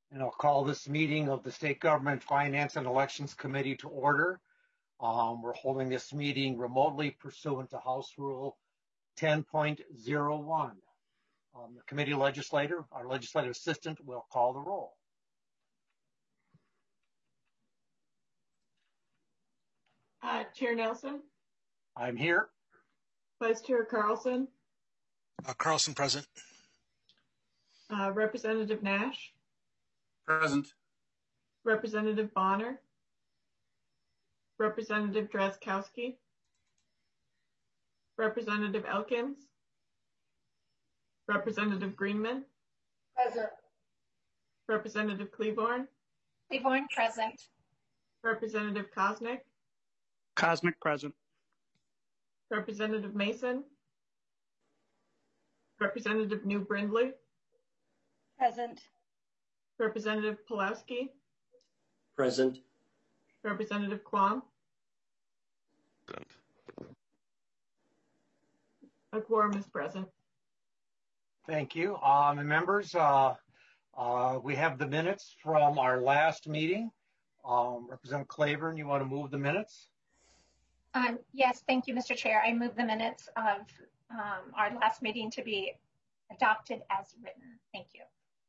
And I'll call this meeting of the State Government Finance and Elections Committee to order. We're holding this meeting remotely pursuant to House Rule 10.01. The committee legislator, our legislative assistant, will call the roll. Chair Nelson. I'm here. Vice Chair Carlson. Carlson present. Representative Nash. Present. Representative Bonner. Representative Drazkowski. Representative Elkins. Representative Greenman. Present. Representative Cleaborn. Cleaborn present. Representative Kosnick. Kosnick present. Representative Mason. Representative New Brindley. Present. Representative Pulowski. Present. Representative Quam. Present. A quorum is present. Thank you. Members, we have the minutes from our last meeting. Representative Claiborne, you want to move the minutes? Yes, thank you, Mr. Chair. I move the minutes of our last meeting to be adopted as written. Thank you.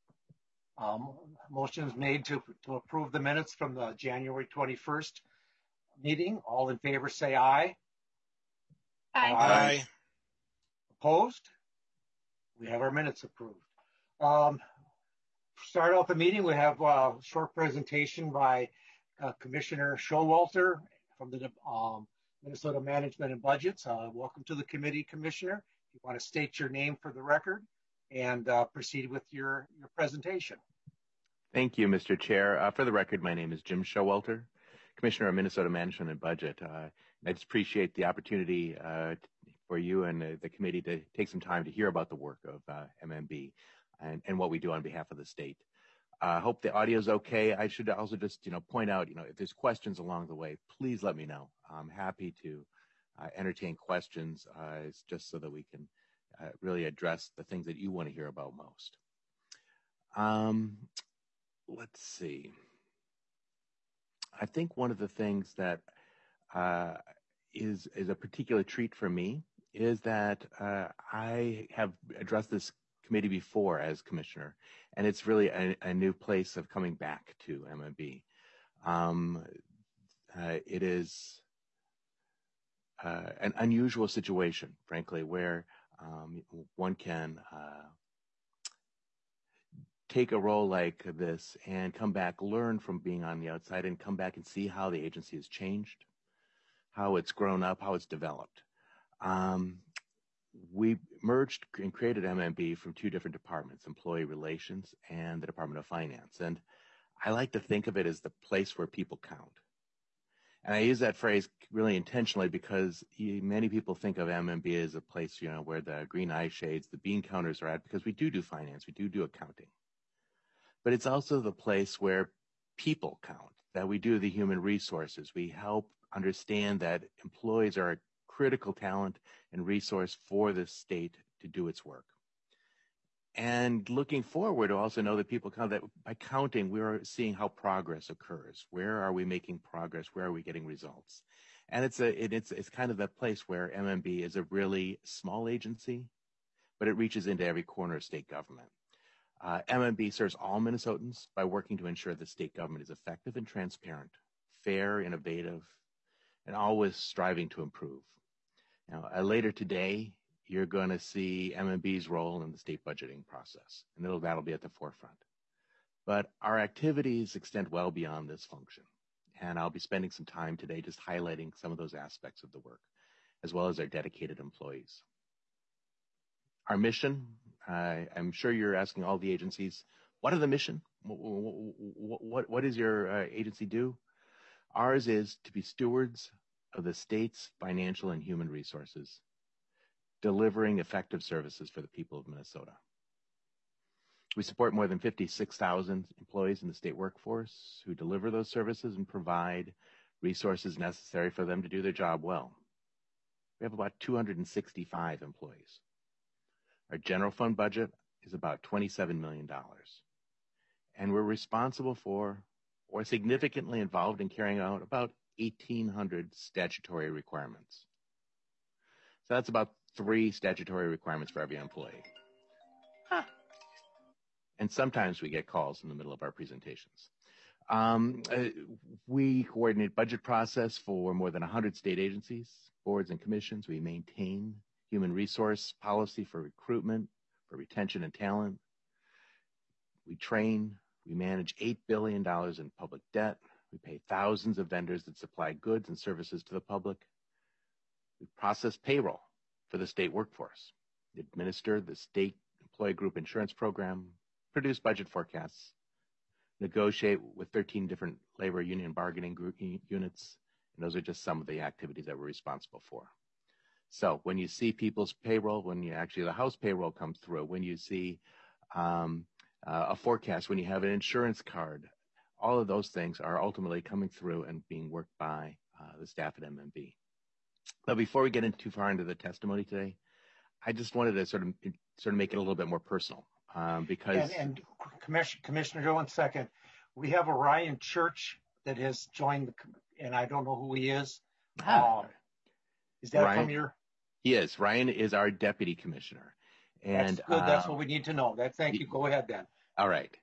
Motion is made to approve the minutes from the January 21st meeting. All in favor say aye. Aye. Aye. Opposed? We have our minutes approved. Start off the meeting, we have a short presentation by Commissioner Showalter from the Minnesota Management and Budgets. Welcome to the committee, Commissioner. If you want to state your name for the record and proceed with your presentation. Thank you, Mr. Chair. For the record, my name is Jim Showalter, Commissioner of Minnesota Management and Budget. I just appreciate the opportunity for you and the committee to take some time to hear about the work of MMB and what we do on behalf of the state. I hope the audio is okay. I should also just, point out, if there's questions along the way, please let me know. I'm happy to entertain questions just so that we can really address the things that you want to hear about most. Let's see. I think one of the things that is a particular treat for me is that I have addressed this committee before as commissioner, and it's really a new place of coming back to MMB. It is an unusual situation, frankly, where one can take a role like this and come back, learn from being on the outside, and come back and see how the agency has changed, how it's grown up, how it's developed. We merged and created MMB from two different departments, Employee Relations and the Department of Finance. And I like to think of it as the place where people count. And I use that phrase really intentionally because many people think of MMB as a place, where the green eye shades, the bean counters are at, because we do finance, we do accounting. But it's also the place where people count, that we do the human resources. We help understand that employees are a critical talent and resource for the state to do its work. And looking forward, to also know that people count, that by counting, we are seeing how progress occurs. Where are we making progress? Where are we getting results? And it's kind of that place where MMB is a really small agency, but it reaches into every corner of state government. MMB serves all Minnesotans by working to ensure the state government is effective and transparent, fair, innovative, and always striving to improve. Now, later today, you're going to see MMB's role in the state budgeting process, and that'll be at the forefront. But our activities extend well beyond this function, and I'll be spending some time today just highlighting some of those aspects of the work, as well as our dedicated employees. Our mission, I'm sure you're asking all the agencies, what are the mission? What does your agency do? Ours is to be stewards of the state's financial and human resources, delivering effective services for the people of Minnesota. We support more than 56,000 employees in the state workforce who deliver those services and provide resources necessary for them to do their job well. We have about 265 employees. Our general fund budget is about $27 million. and we're responsible for or significantly involved in carrying out about 1,800 statutory requirements. So that's about 3 statutory requirements for every employee. And sometimes we get calls in the middle of our presentations. We coordinate budget process for more than 100 state agencies, boards, and commissions. We maintain human resource policy for recruitment, for retention and talent. We train. We manage $8 billion in public debt. We pay thousands of vendors that supply goods and services to the public. We process payroll for the state workforce, administer the state employee group insurance program, produce budget forecasts, negotiate with 13 different labor union bargaining group units, and those are just some of the activities that we're responsible for. So when you see people's payroll, when you actually the House payroll comes through, when you see a forecast, when you have an insurance card, all of those things are ultimately coming through and being worked by the staff at MMB. But before we get too far into the testimony today, I just wanted to sort of make it a little bit more personal because and Commissioner Joe, 1 second, we have a Ryan Church that has joined, and I don't know who he is. Is that Ryan, from your? He is. Ryan is our deputy commissioner, and that's good. That's what we need to know. Thank you. Go ahead then. All right.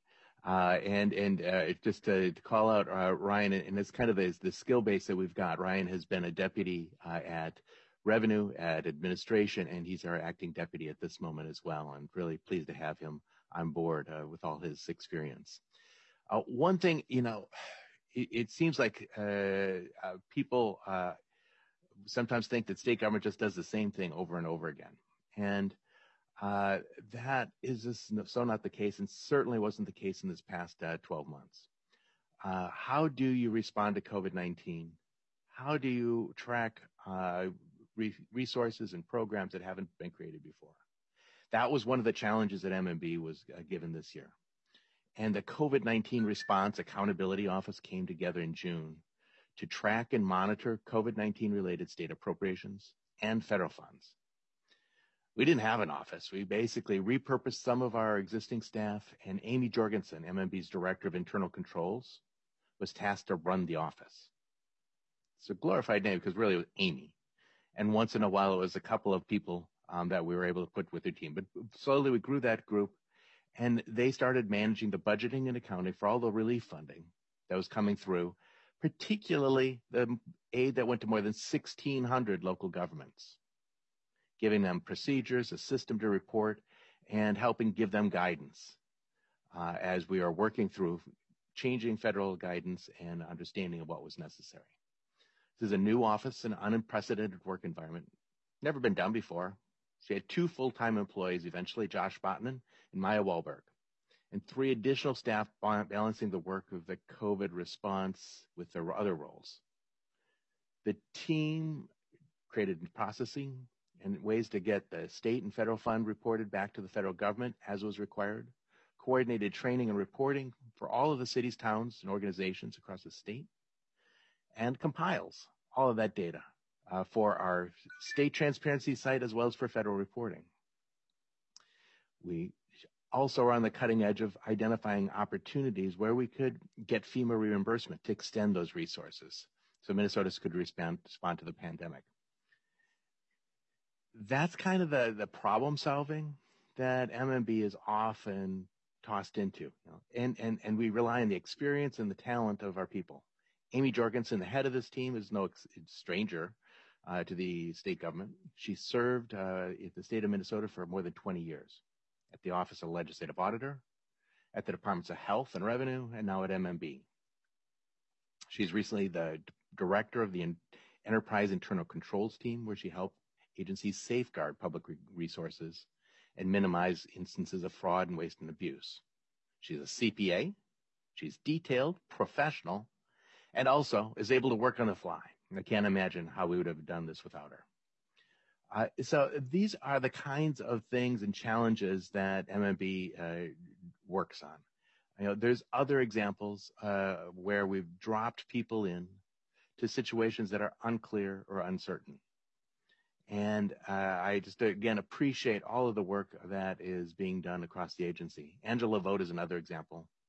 Just to call out Ryan, and it's kind of the skill base that we've got. Ryan has been a deputy at Revenue, at Administration, and he's our acting deputy at this moment as well. I'm really pleased to have him on board with all his experience. One thing, it seems like people sometimes think that state government just does the same thing over and over again. And that is just so not the case, and certainly wasn't the case in this past 12 months. How do you respond to COVID-19? How do you track resources and programs that haven't been created before? That was one of the challenges that MMB was given this year. And the COVID-19 Response Accountability Office came together in June to track and monitor COVID-19 related state appropriations and federal funds. We didn't have an office. We basically repurposed some of our existing staff, and Amy Jorgensen, MMB's Director of Internal Controls, was tasked to run the office. It's a glorified name because really it was Amy. And once in a while, it was a couple of people that we were able to put with their team. But slowly we grew that group, and they started managing the budgeting and accounting for all the relief funding that was coming through, particularly the aid that went to more than 1,600 local governments, giving them procedures, a system to report, and helping give them guidance as we are working through changing federal guidance and understanding of what was necessary. This is a new office, an unprecedented work environment, never been done before. She had 2 full-time employees, eventually Josh Botman and Maya Wahlberg, and 3 additional staff balancing the work of the COVID response with their other roles. The team created processing and ways to get the state and federal fund reported back to the federal government as was required, coordinated training and reporting for all of the cities, towns, and organizations across the state, and compiles all of that data for our state transparency site as well as for federal reporting. We also are on the cutting edge of identifying opportunities where we could get FEMA reimbursement to extend those resources so Minnesotans could respond to the pandemic. That's kind of the problem solving that MMB is often tossed into, and we rely on the experience and the talent of our people. Amy Jorgensen, the head of this team, is no stranger to the state government. She served at the state of Minnesota for more than 20 years at the Office of Legislative Auditor, at the Departments of Health and Revenue, and now at MMB. She's recently the director of the Enterprise Internal Controls team, where she helped agencies safeguard public resources and minimize instances of fraud and waste and abuse. She's a CPA. She's detailed, professional, and also is able to work on the fly. I can't imagine how we would have done this without her. So these are the kinds of things and challenges that MMB works on. There's other examples where we've dropped people in to situations that are unclear or uncertain. And I just, again, appreciate all of the work that is being done across the agency. Angela Vogt is another example.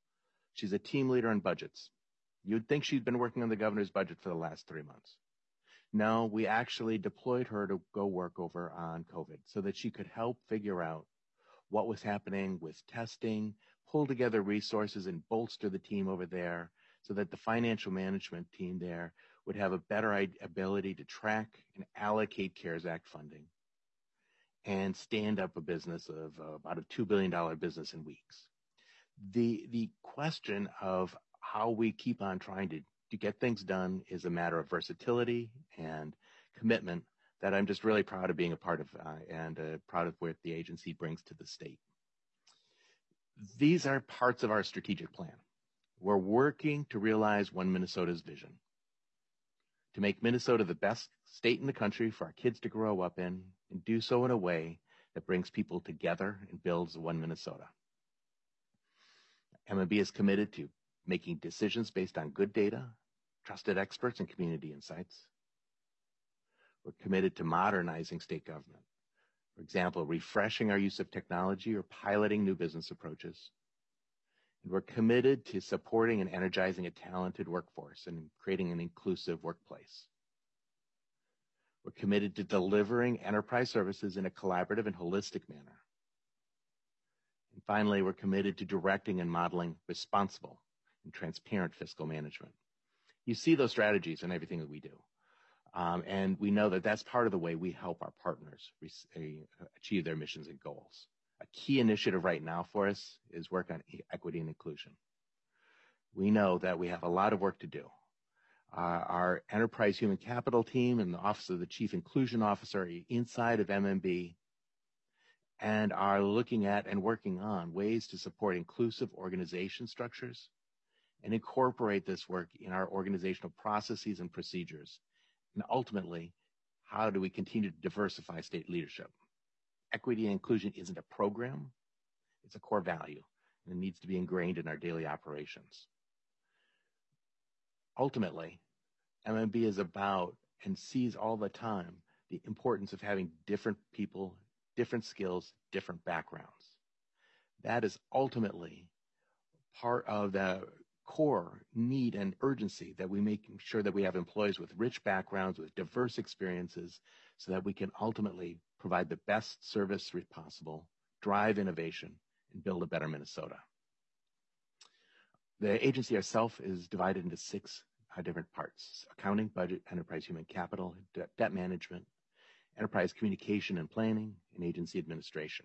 She's a team leader in budgets. You'd think she'd been working on the governor's budget for the last 3 months. No, we actually deployed her to go work over on COVID so that she could help figure out what was happening with testing, pull together resources and bolster the team over there so that the financial management team there would have a better ability to track and allocate CARES Act funding and stand up a business of about a $2 billion business in weeks. The question of how we keep on trying to get things done is a matter of versatility and commitment that I'm just really proud of being a part of and proud of what the agency brings to the state. These are parts of our strategic plan. We're working to realize One Minnesota's vision, to make Minnesota the best state in the country for our kids to grow up in and do so in a way that brings people together and builds One Minnesota. MMB is committed to making decisions based on good data, trusted experts, and community insights. We're committed to modernizing state government. For example, refreshing our use of technology or piloting new business approaches. And we're committed to supporting and energizing a talented workforce and creating an inclusive workplace. We're committed to delivering enterprise services in a collaborative and holistic manner. And finally, we're committed to directing and modeling responsible and transparent fiscal management. You see those strategies in everything that we do. And we know that that's part of the way we help our partners achieve their missions and goals. A key initiative right now for us is work on equity and inclusion. We know that we have a lot of work to do. Our enterprise human capital team and the Office of the Chief Inclusion Officer are inside of MMB and are looking at and working on ways to support inclusive organization structures and incorporate this work in our organizational processes and procedures. And ultimately, how do we continue to diversify state leadership? Equity and inclusion isn't a program, it's a core value, and it needs to be ingrained in our daily operations. Ultimately, MMB is about and sees all the time the importance of having different people, different skills, different backgrounds. That is ultimately part of the core need and urgency that we make sure that we have employees with rich backgrounds, with diverse experiences, so that we can ultimately provide the best service possible, drive innovation, and build a better Minnesota. The agency itself is divided into 6 different parts: accounting, budget, enterprise human capital, debt management, enterprise communication and planning, and agency administration.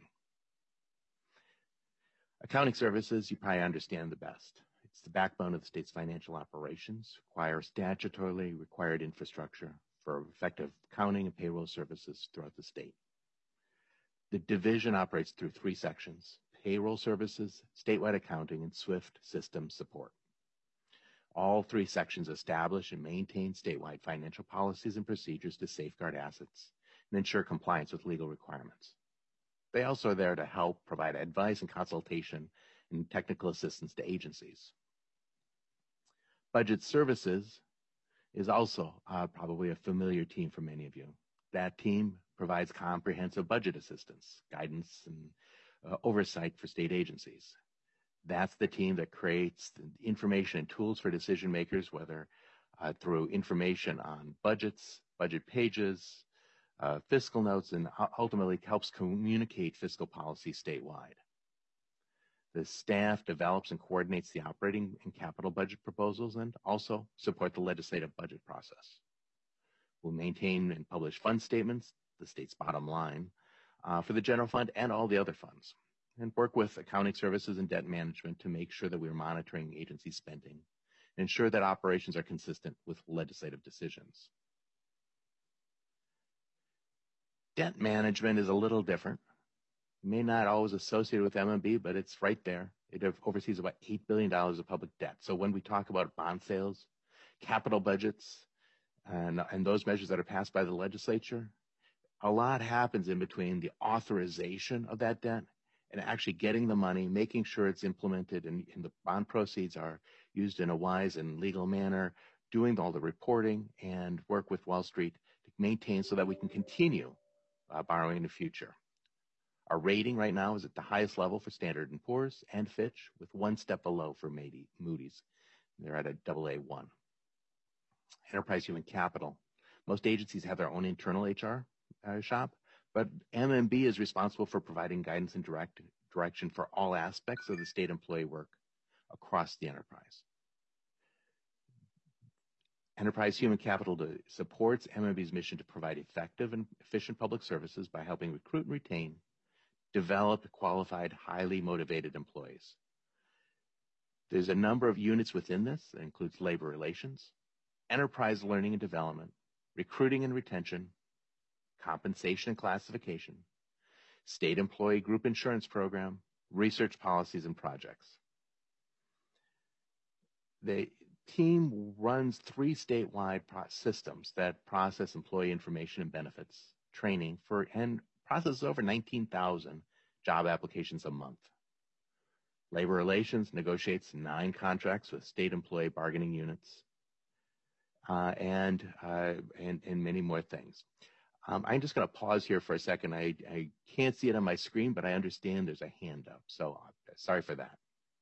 Accounting services, you probably understand the best. It's the backbone of the state's financial operations, requires statutorily required infrastructure for effective accounting and payroll services throughout the state. The division operates through 3 sections: payroll services, statewide accounting, and SWIFT system support. All 3 sections establish and maintain statewide financial policies and procedures to safeguard assets and ensure compliance with legal requirements. They also are there to help provide advice and consultation and technical assistance to agencies. Budget services is also probably a familiar team for many of you. That team provides comprehensive budget assistance, guidance, and oversight for state agencies. That's the team that creates the information and tools for decision makers, whether through information on budgets, budget pages, fiscal notes, and ultimately helps communicate fiscal policy statewide. The staff develops and coordinates the operating and capital budget proposals and also support the legislative budget process. We'll maintain and publish fund statements, the state's bottom line, for the general fund and all the other funds, and work with accounting services and debt management to make sure that we're monitoring agency spending and ensure that operations are consistent with legislative decisions. Debt management is a little different. It may not always associate with MMB, but it's right there. It oversees about $8 billion of public debt. So when we talk about bond sales, capital budgets, and those measures that are passed by the legislature, a lot happens in between the authorization of that debt and actually getting the money, making sure it's implemented, and the bond proceeds are used in a wise and legal manner, doing all the reporting, and work with Wall Street to maintain so that we can continue borrowing in the future. Our rating right now is at the highest level for Standard & Poor's and Fitch, with one step below for Moody's. They're at a AA1. Enterprise Human Capital. Most agencies have their own internal HR shop, but MMB is responsible for providing guidance and direction for all aspects of the state employee work across the enterprise. Enterprise Human Capital supports MMB's mission to provide effective and efficient public services by helping recruit and retain develop qualified, highly motivated employees. There's a number of units within this that includes labor relations, enterprise learning and development, recruiting and retention, compensation and classification, state employee group insurance program, research policies and projects. The team runs 3 statewide systems that process employee information and benefits training and processes over 19,000 job applications a month. Labor Relations negotiates 9 contracts with state employee bargaining units and many more things. I'm just going to pause here for a second. I can't see it on my screen, but I understand there's a hand up, so sorry for that.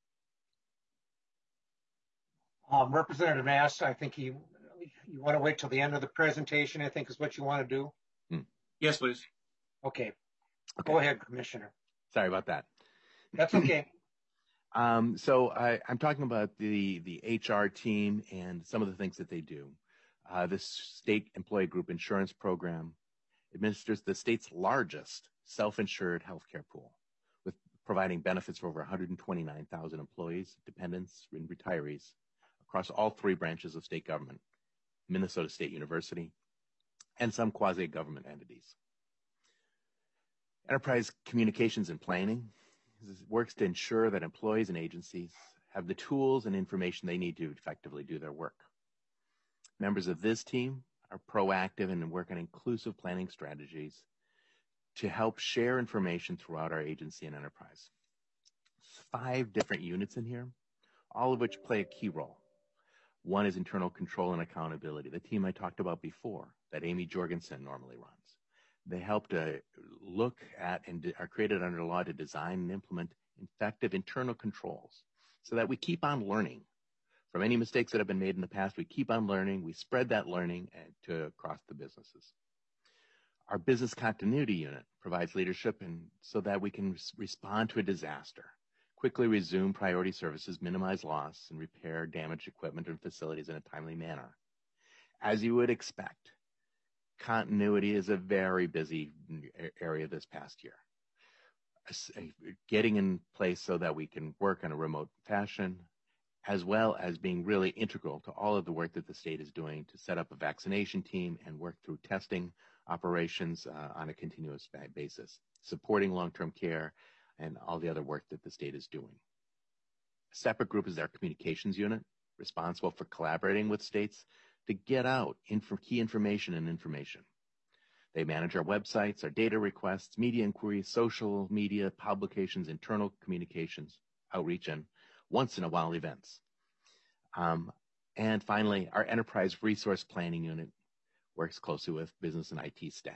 Representative Mast, I think you want to wait till the end of the presentation, I think is what you want to do. Yes, please. Okay. Go ahead, Commissioner. Sorry about that. That's okay. So I'm talking about the HR team and some of the things that they do. This state employee group insurance program administers the state's largest self-insured healthcare pool, with providing benefits for over 129,000 employees, dependents, and retirees across all 3 branches of state government, Minnesota State University, and some quasi-government entities. Enterprise Communications and Planning works to ensure that employees and agencies have the tools and information they need to effectively do their work. Members of this team are proactive and work on inclusive planning strategies to help share information throughout our agency and enterprise. 5 different units in here, all of which play a key role. One is internal control and accountability, the team I talked about before that Amy Jorgensen normally runs. They help to look at and are created under law to design and implement effective internal controls so that we keep on learning. From any mistakes that have been made in the past, we keep on learning. We spread that learning across the businesses. Our business continuity unit provides leadership so that we can respond to a disaster, quickly resume priority services, minimize loss, and repair damaged equipment and facilities in a timely manner. As you would expect, continuity is a very busy area this past year. Getting in place so that we can work in a remote fashion, as well as being really integral to all of the work that the state is doing to set up a vaccination team and work through testing operations on a continuous basis, supporting long-term care and all the other work that the state is doing. A separate group is our communications unit, responsible for collaborating with states to get out key information and information. They manage our websites, our data requests, media inquiries, social media, publications, internal communications, outreach, and once-in-a-while events. And finally, our enterprise resource planning unit works closely with business and IT staff.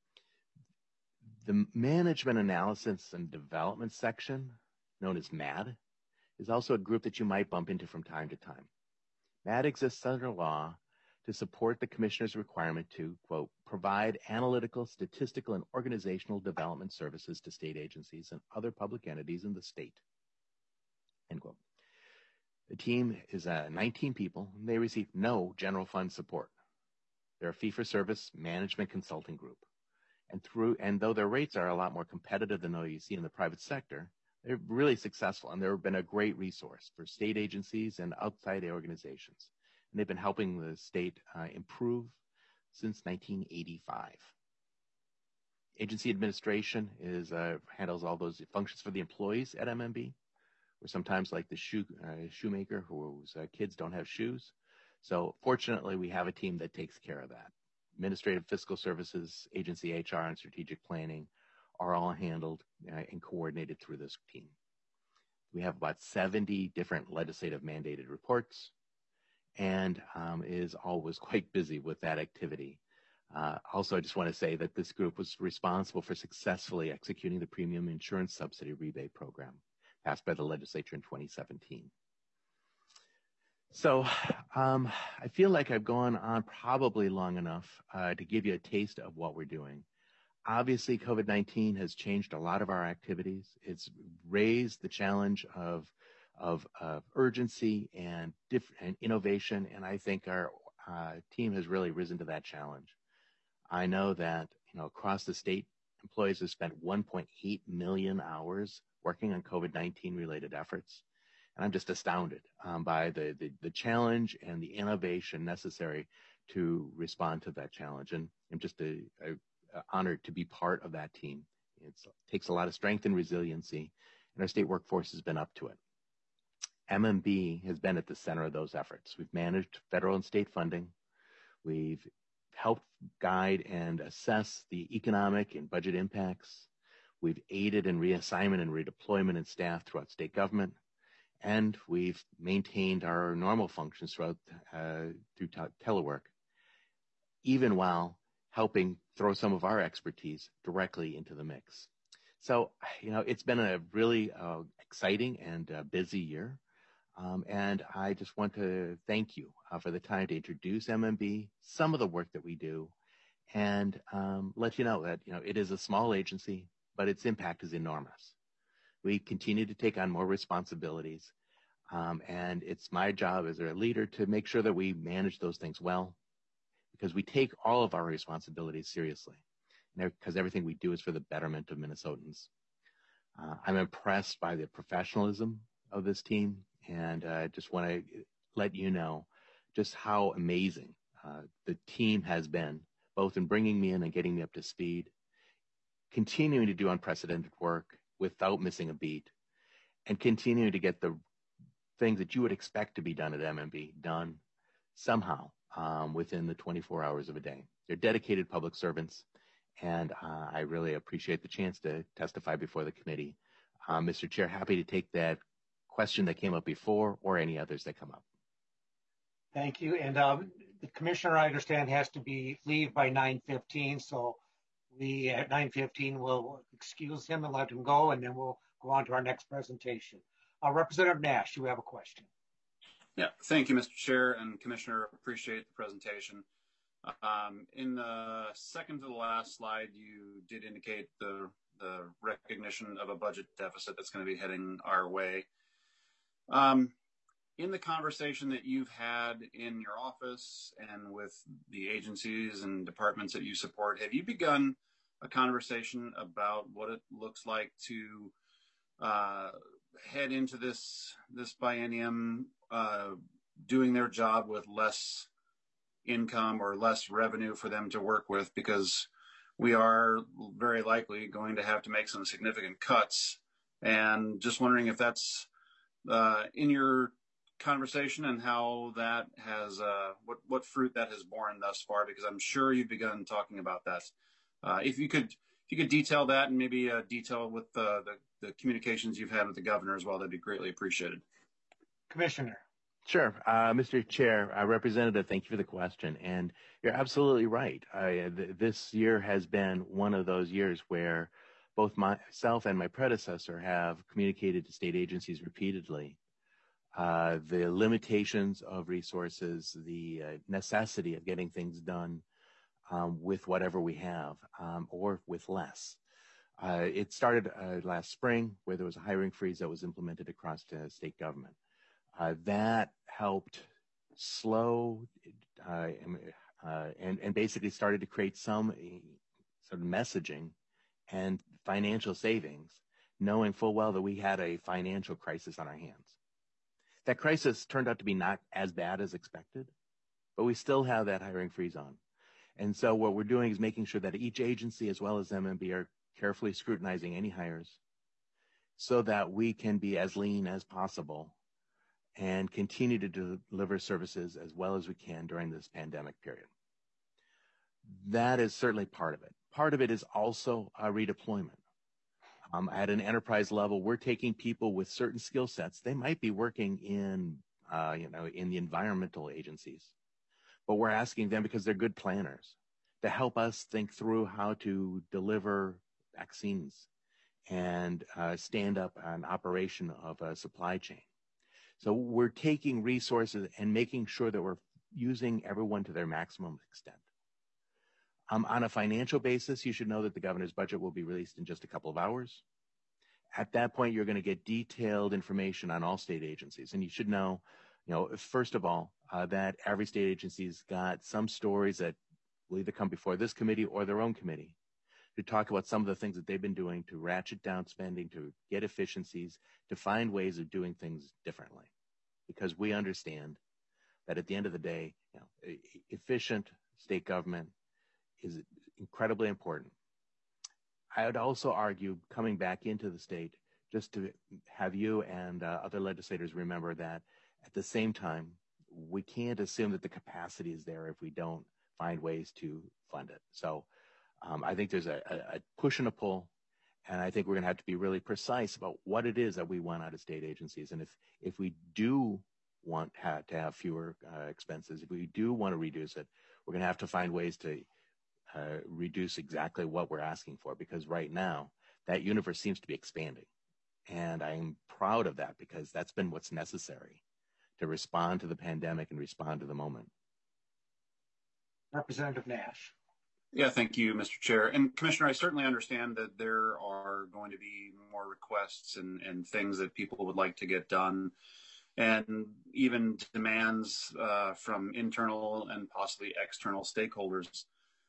The management analysis and development section, known as MAD, is also a group that you might bump into from time to time. MAD exists under law to support the commissioner's requirement to, quote, provide analytical, statistical, and organizational development services to state agencies and other public entities in the state, end quote. The team is 19 people, and they receive no general fund support. They're a fee-for-service management consulting group. And though their rates are a lot more competitive than those you see in the private sector, they're really successful, and they've been a great resource for state agencies and outside organizations. And they've been helping the state improve since 1985. Agency administration handles all those functions for the employees at MMB. We're sometimes like the shoemaker whose kids don't have shoes. So fortunately, we have a team that takes care of that. Administrative fiscal services, agency HR, and strategic planning are all handled and coordinated through this team. We have about 70 different legislative mandated reports and is always quite busy with that activity. Also, I just want to say that this group was responsible for successfully executing the premium insurance subsidy rebate program passed by the legislature in 2017. So I feel like I've gone on probably long enough to give you a taste of what we're doing. Obviously, COVID-19 has changed a lot of our activities. It's raised the challenge of urgency and innovation, and I think our team has really risen to that challenge. I know that across the state, employees have spent 1.8 million hours working on COVID-19 related efforts. And I'm just astounded by the challenge and the innovation necessary to respond to that challenge. And I'm just honored to be part of that team. It takes a lot of strength and resiliency, and our state workforce has been up to it. MMB has been at the center of those efforts. We've managed federal and state funding. We've helped guide and assess the economic and budget impacts. We've aided in reassignment and redeployment in staff throughout state government. And we've maintained our normal functions through telework, even while helping throw some of our expertise directly into the mix. So, it's been a really exciting and busy year. And I just want to thank you for the time to introduce MMB, some of the work that we do, and let you know that, it is a small agency, but its impact is enormous. We continue to take on more responsibilities, and it's my job as a leader to make sure that we manage those things well, because we take all of our responsibilities seriously, because everything we do is for the betterment of Minnesotans. I'm impressed by the professionalism of this team, and I just want to let you know just how amazing the team has been, both in bringing me in and getting me up to speed, continuing to do unprecedented work without missing a beat, and continuing to get the things that you would expect to be done at MMB done somehow within the 24 hours of a day. They're dedicated public servants, and I really appreciate the chance to testify before the committee. Mr. Chair, happy to take that question that came up before or any others that come up. Thank you. And the commissioner, I understand, has to leave by 9:15, so we at 9:15 will excuse him and let him go, and then we'll go on to our next presentation. Representative Nash, you have a question. Yeah, thank you, Mr. Chair and Commissioner. Appreciate the presentation. In the second to the last slide, you did indicate the recognition of a budget deficit that's going to be heading our way. In the conversation that you've had in your office and with the agencies and departments that you support, have you begun a conversation about what it looks like to head into this biennium doing their job with less income or less revenue for them to work with, because we are very likely going to have to make some significant cuts? And just wondering if that's in your conversation and how that has what fruit that has borne thus far, because I'm sure you've begun talking about that. If you could detail that, and maybe detail with the communications you've had with the governor as well, that'd be greatly appreciated. Commissioner. Sure. Mr. Chair, Representative, thank you for the question. And you're absolutely right. This year has been one of those years where both myself and my predecessor have communicated to state agencies repeatedly the limitations of resources, the necessity of getting things done with whatever we have or with less. It started last spring, where there was a hiring freeze that was implemented across state government. That helped slow and basically started to create some sort of messaging and financial savings, knowing full well that we had a financial crisis on our hands. That crisis turned out to be not as bad as expected, but we still have that hiring freeze on. And so what we're doing is making sure that each agency as well as MMB are carefully scrutinizing any hires so that we can be as lean as possible and continue to deliver services as well as we can during this pandemic period. That is certainly part of it. Part of it is also a redeployment. At an enterprise level, we're taking people with certain skill sets. They might be working in the environmental agencies, but we're asking them, because they're good planners, to help us think through how to deliver vaccines and stand up an operation of a supply chain. So we're taking resources and making sure that we're using everyone to their maximum extent. On a financial basis, you should know that the governor's budget will be released in just a couple of hours. At that point, you're going to get detailed information on all state agencies. And you should know, first of all, that every state agency's got some stories that will either come before this committee or their own committee to talk about some of the things that they've been doing to ratchet down spending, to get efficiencies, to find ways of doing things differently. Because we understand that at the end of the day, efficient state government is incredibly important. I would also argue, coming back into the state, just to have you and other legislators remember that at the same time, we can't assume that the capacity is there if we don't find ways to fund it. So I think there's a push and a pull, and I think we're going to have to be really precise about what it is that we want out of state agencies. And if we do want to have fewer expenses, if we do want to reduce it, we're going to have to find ways to reduce exactly what we're asking for, because right now that universe seems to be expanding. And I'm proud of that because that's been what's necessary to respond to the pandemic and respond to the moment. Representative Nash. Yeah, thank you, Mr. Chair. And Commissioner, I certainly understand that there are going to be more requests and things that people would like to get done, and even demands from internal and possibly external stakeholders.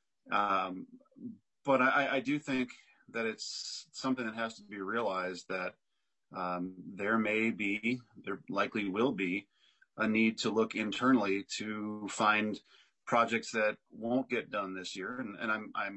But I do think that it's something that has to be realized that there likely will be a need to look internally to find projects that won't get done this year. And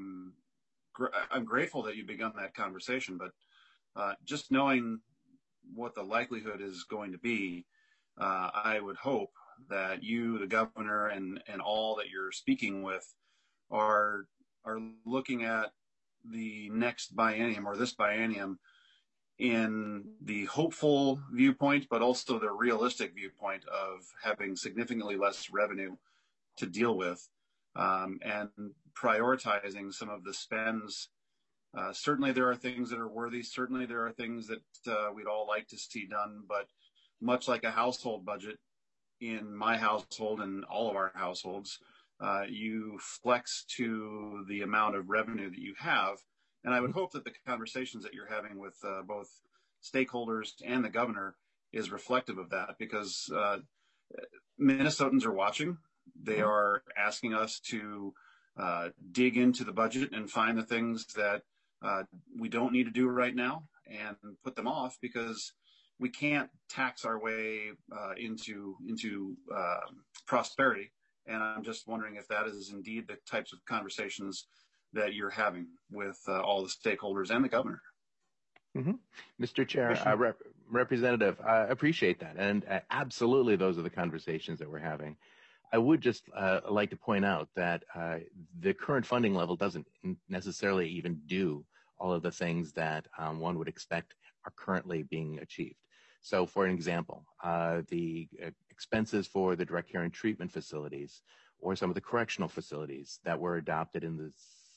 I'm grateful that you've begun that conversation, but just knowing what the likelihood is going to be, I would hope that you, the governor, and all that you're speaking with are looking at the next biennium or this biennium in the hopeful viewpoint, but also the realistic viewpoint of having significantly less revenue to deal with, and prioritizing some of the spends. Certainly there are things that are worthy. Certainly there are things that we'd all like to see done, but much like a household budget in my household and all of our households, you flex to the amount of revenue that you have. And I would hope that the conversations that you're having with both stakeholders and the governor is reflective of that, because Minnesotans are watching. They are asking us to dig into the budget and find the things that we don't need to do right now and put them off, because we can't tax our way into prosperity. And I'm just wondering if that is indeed the types of conversations that you're having with all the stakeholders and the governor. Mm-hmm. Mr. Chair, Representative, I appreciate that. And absolutely, those are the conversations that we're having. I would just like to point out that the current funding level doesn't necessarily even do all of the things that one would expect are currently being achieved. So, for an example, the expenses for the direct care and treatment facilities or some of the correctional facilities that were adopted in the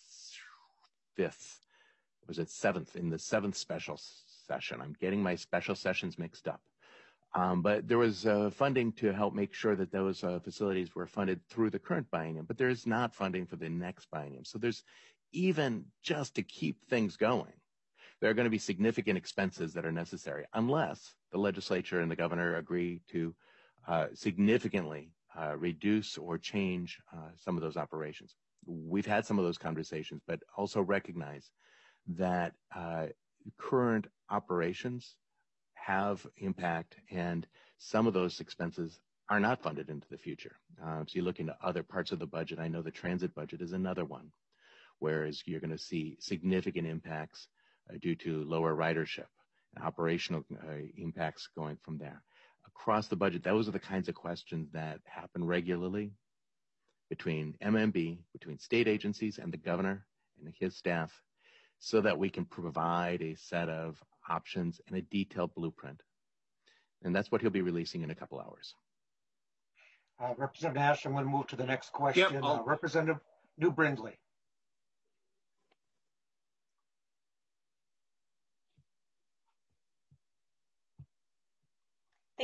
seventh special session. I'm getting my special sessions mixed up. But there was funding to help make sure that those facilities were funded through the current biennium, but there is not funding for the next biennium. So there's, even just to keep things going, there are going to be significant expenses that are necessary unless the legislature and the governor agree to significantly reduce or change some of those operations. We've had some of those conversations, but also recognize that current operations have impact, and some of those expenses are not funded into the future. So you look into other parts of the budget. I know the transit budget is another one, whereas you're going to see significant impacts due to lower ridership and operational impacts going from there. Across the budget, those are the kinds of questions that happen regularly between MMB, between state agencies and the governor and his staff, so that we can provide a set of options and a detailed blueprint. And that's what he'll be releasing in a couple hours. Representative Nash, I'm going to move to the next question. Yep, Representative New Brindley.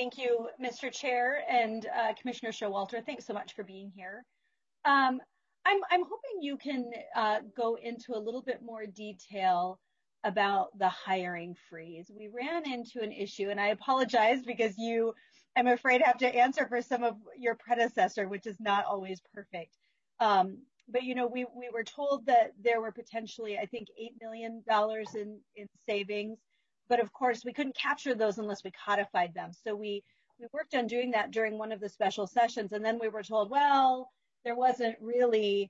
Thank you, Mr. Chair and Commissioner Showalter. Thanks so much for being here. I'm hoping you can go into a little bit more detail about the hiring freeze. We ran into an issue, and I apologize because I'm afraid, have to answer for some of your predecessor, which is not always perfect. But we were told that there were potentially, I think, $8 million in savings. But of course, we couldn't capture those unless we codified them. So we worked on doing that during one of the special sessions. And then we were told, well, there weren't really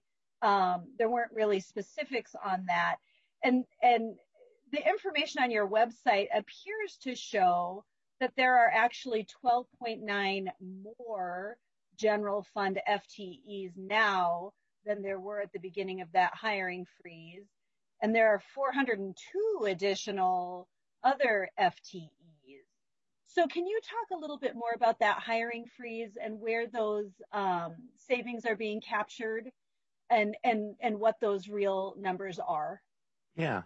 specifics on that. And the information on your website appears to show that there are actually 12.9 more general fund FTEs now than there were at the beginning of that hiring freeze. And there are 402 additional other FTEs. So can you talk a little bit more about that hiring freeze and where those savings are being captured and what those real numbers are? Yeah,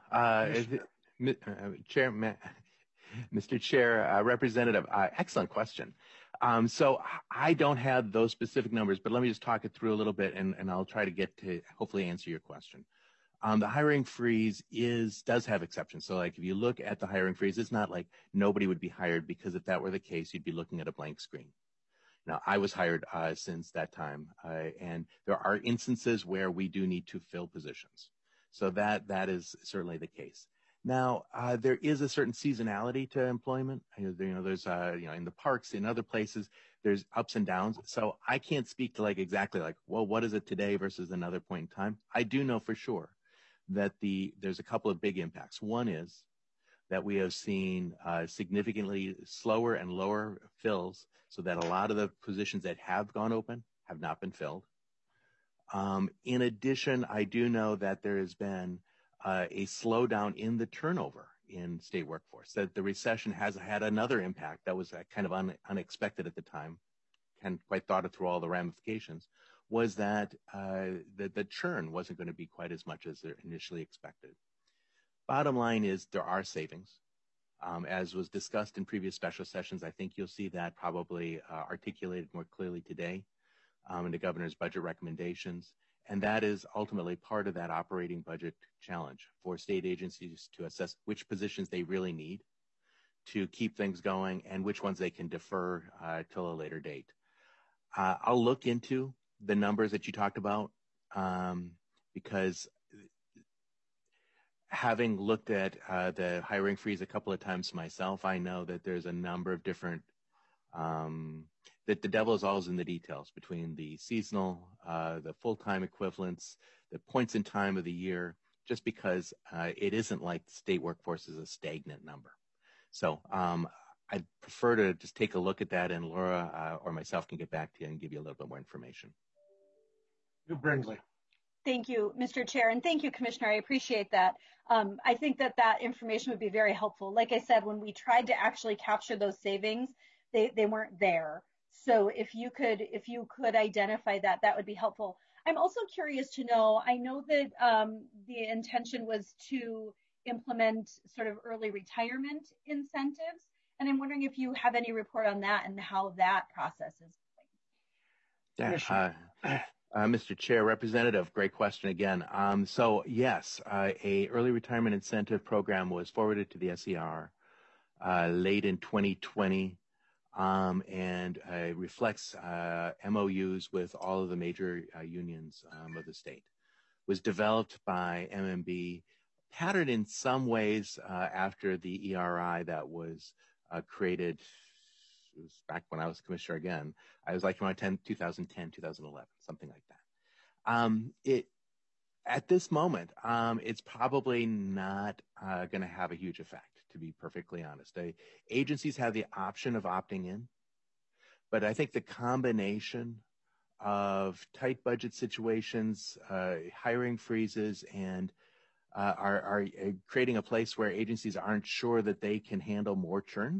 Chair, Mr. Chair, Representative, excellent question. So I don't have those specific numbers, but let me just talk it through a little bit, and I'll try to get to hopefully answer your question. The hiring freeze does have exceptions. So like if you look at the hiring freeze, it's not like nobody would be hired, because if that were the case, you'd be looking at a blank screen. Now, I was hired since that time, and there are instances where we do need to fill positions. So that is certainly the case. Now, there is a certain seasonality to employment. There's in the parks, in other places, there's ups and downs. So I can't speak to exactly well, what is it today versus another point in time? I do know for sure that there's a couple of big impacts. One is that we have seen significantly slower and lower fills, so that a lot of the positions that have gone open have not been filled. In addition, I do know that there has been a slowdown in the turnover in state workforce, that the recession has had another impact that was kind of unexpected at the time, hadn't quite thought it through all the ramifications, was that the churn wasn't going to be quite as much as initially expected. Bottom line is there are savings. As was discussed in previous special sessions, I think you'll see that probably articulated more clearly today in the governor's budget recommendations. And that is ultimately part of that operating budget challenge for state agencies to assess which positions they really need to keep things going and which ones they can defer till a later date. I'll look into the numbers that you talked about because having looked at the hiring freeze a couple of times myself, I know that there's a number of different, that the devil is always in the details between the seasonal, the full-time equivalents, the points in time of the year, just because it isn't like the state workforce is a stagnant number. So I'd prefer to just take a look at that, and Laura or myself can get back to you and give you a little bit more information. New Brindley. Thank you, Mr. Chair, and thank you, Commissioner. I appreciate that. I think that information would be very helpful. Like I said, when we tried to actually capture those savings, they weren't there. So if you could identify that, that would be helpful. I'm also curious to know, I know that the intention was to implement sort of early retirement incentives, and I'm wondering if you have any report on that and how that process is going. Yeah, Mr. Chair, Representative, great question again. So yes, a early retirement incentive program was forwarded to the SER late in 2020, and reflects MOUs with all of the major unions of the state. Was developed by MMB, patterned in some ways after the ERI that was created. It was back when I was commissioner again. I was like around 2010, 2011, something like that. At this moment, it's probably not going to have a huge effect, to be perfectly honest. Agencies have the option of opting in, but I think the combination of tight budget situations, hiring freezes, and are creating a place where agencies aren't sure that they can handle more churn.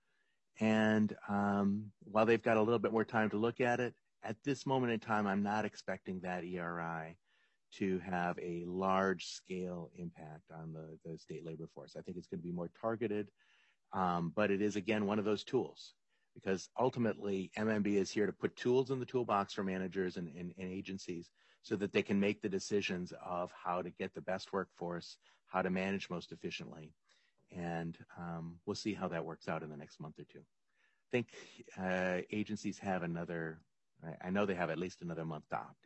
And while they've got a little bit more time to look at it, at this moment in time, I'm not expecting that ERI to have a large scale impact on the state labor force. I think it's going to be more targeted, but it is, again, one of those tools because ultimately MMB is here to put tools in the toolbox for managers and agencies so that they can make the decisions of how to get the best workforce, how to manage most efficiently. And we'll see how that works out in the next month or two. I think agencies have I know they have at least another month to opt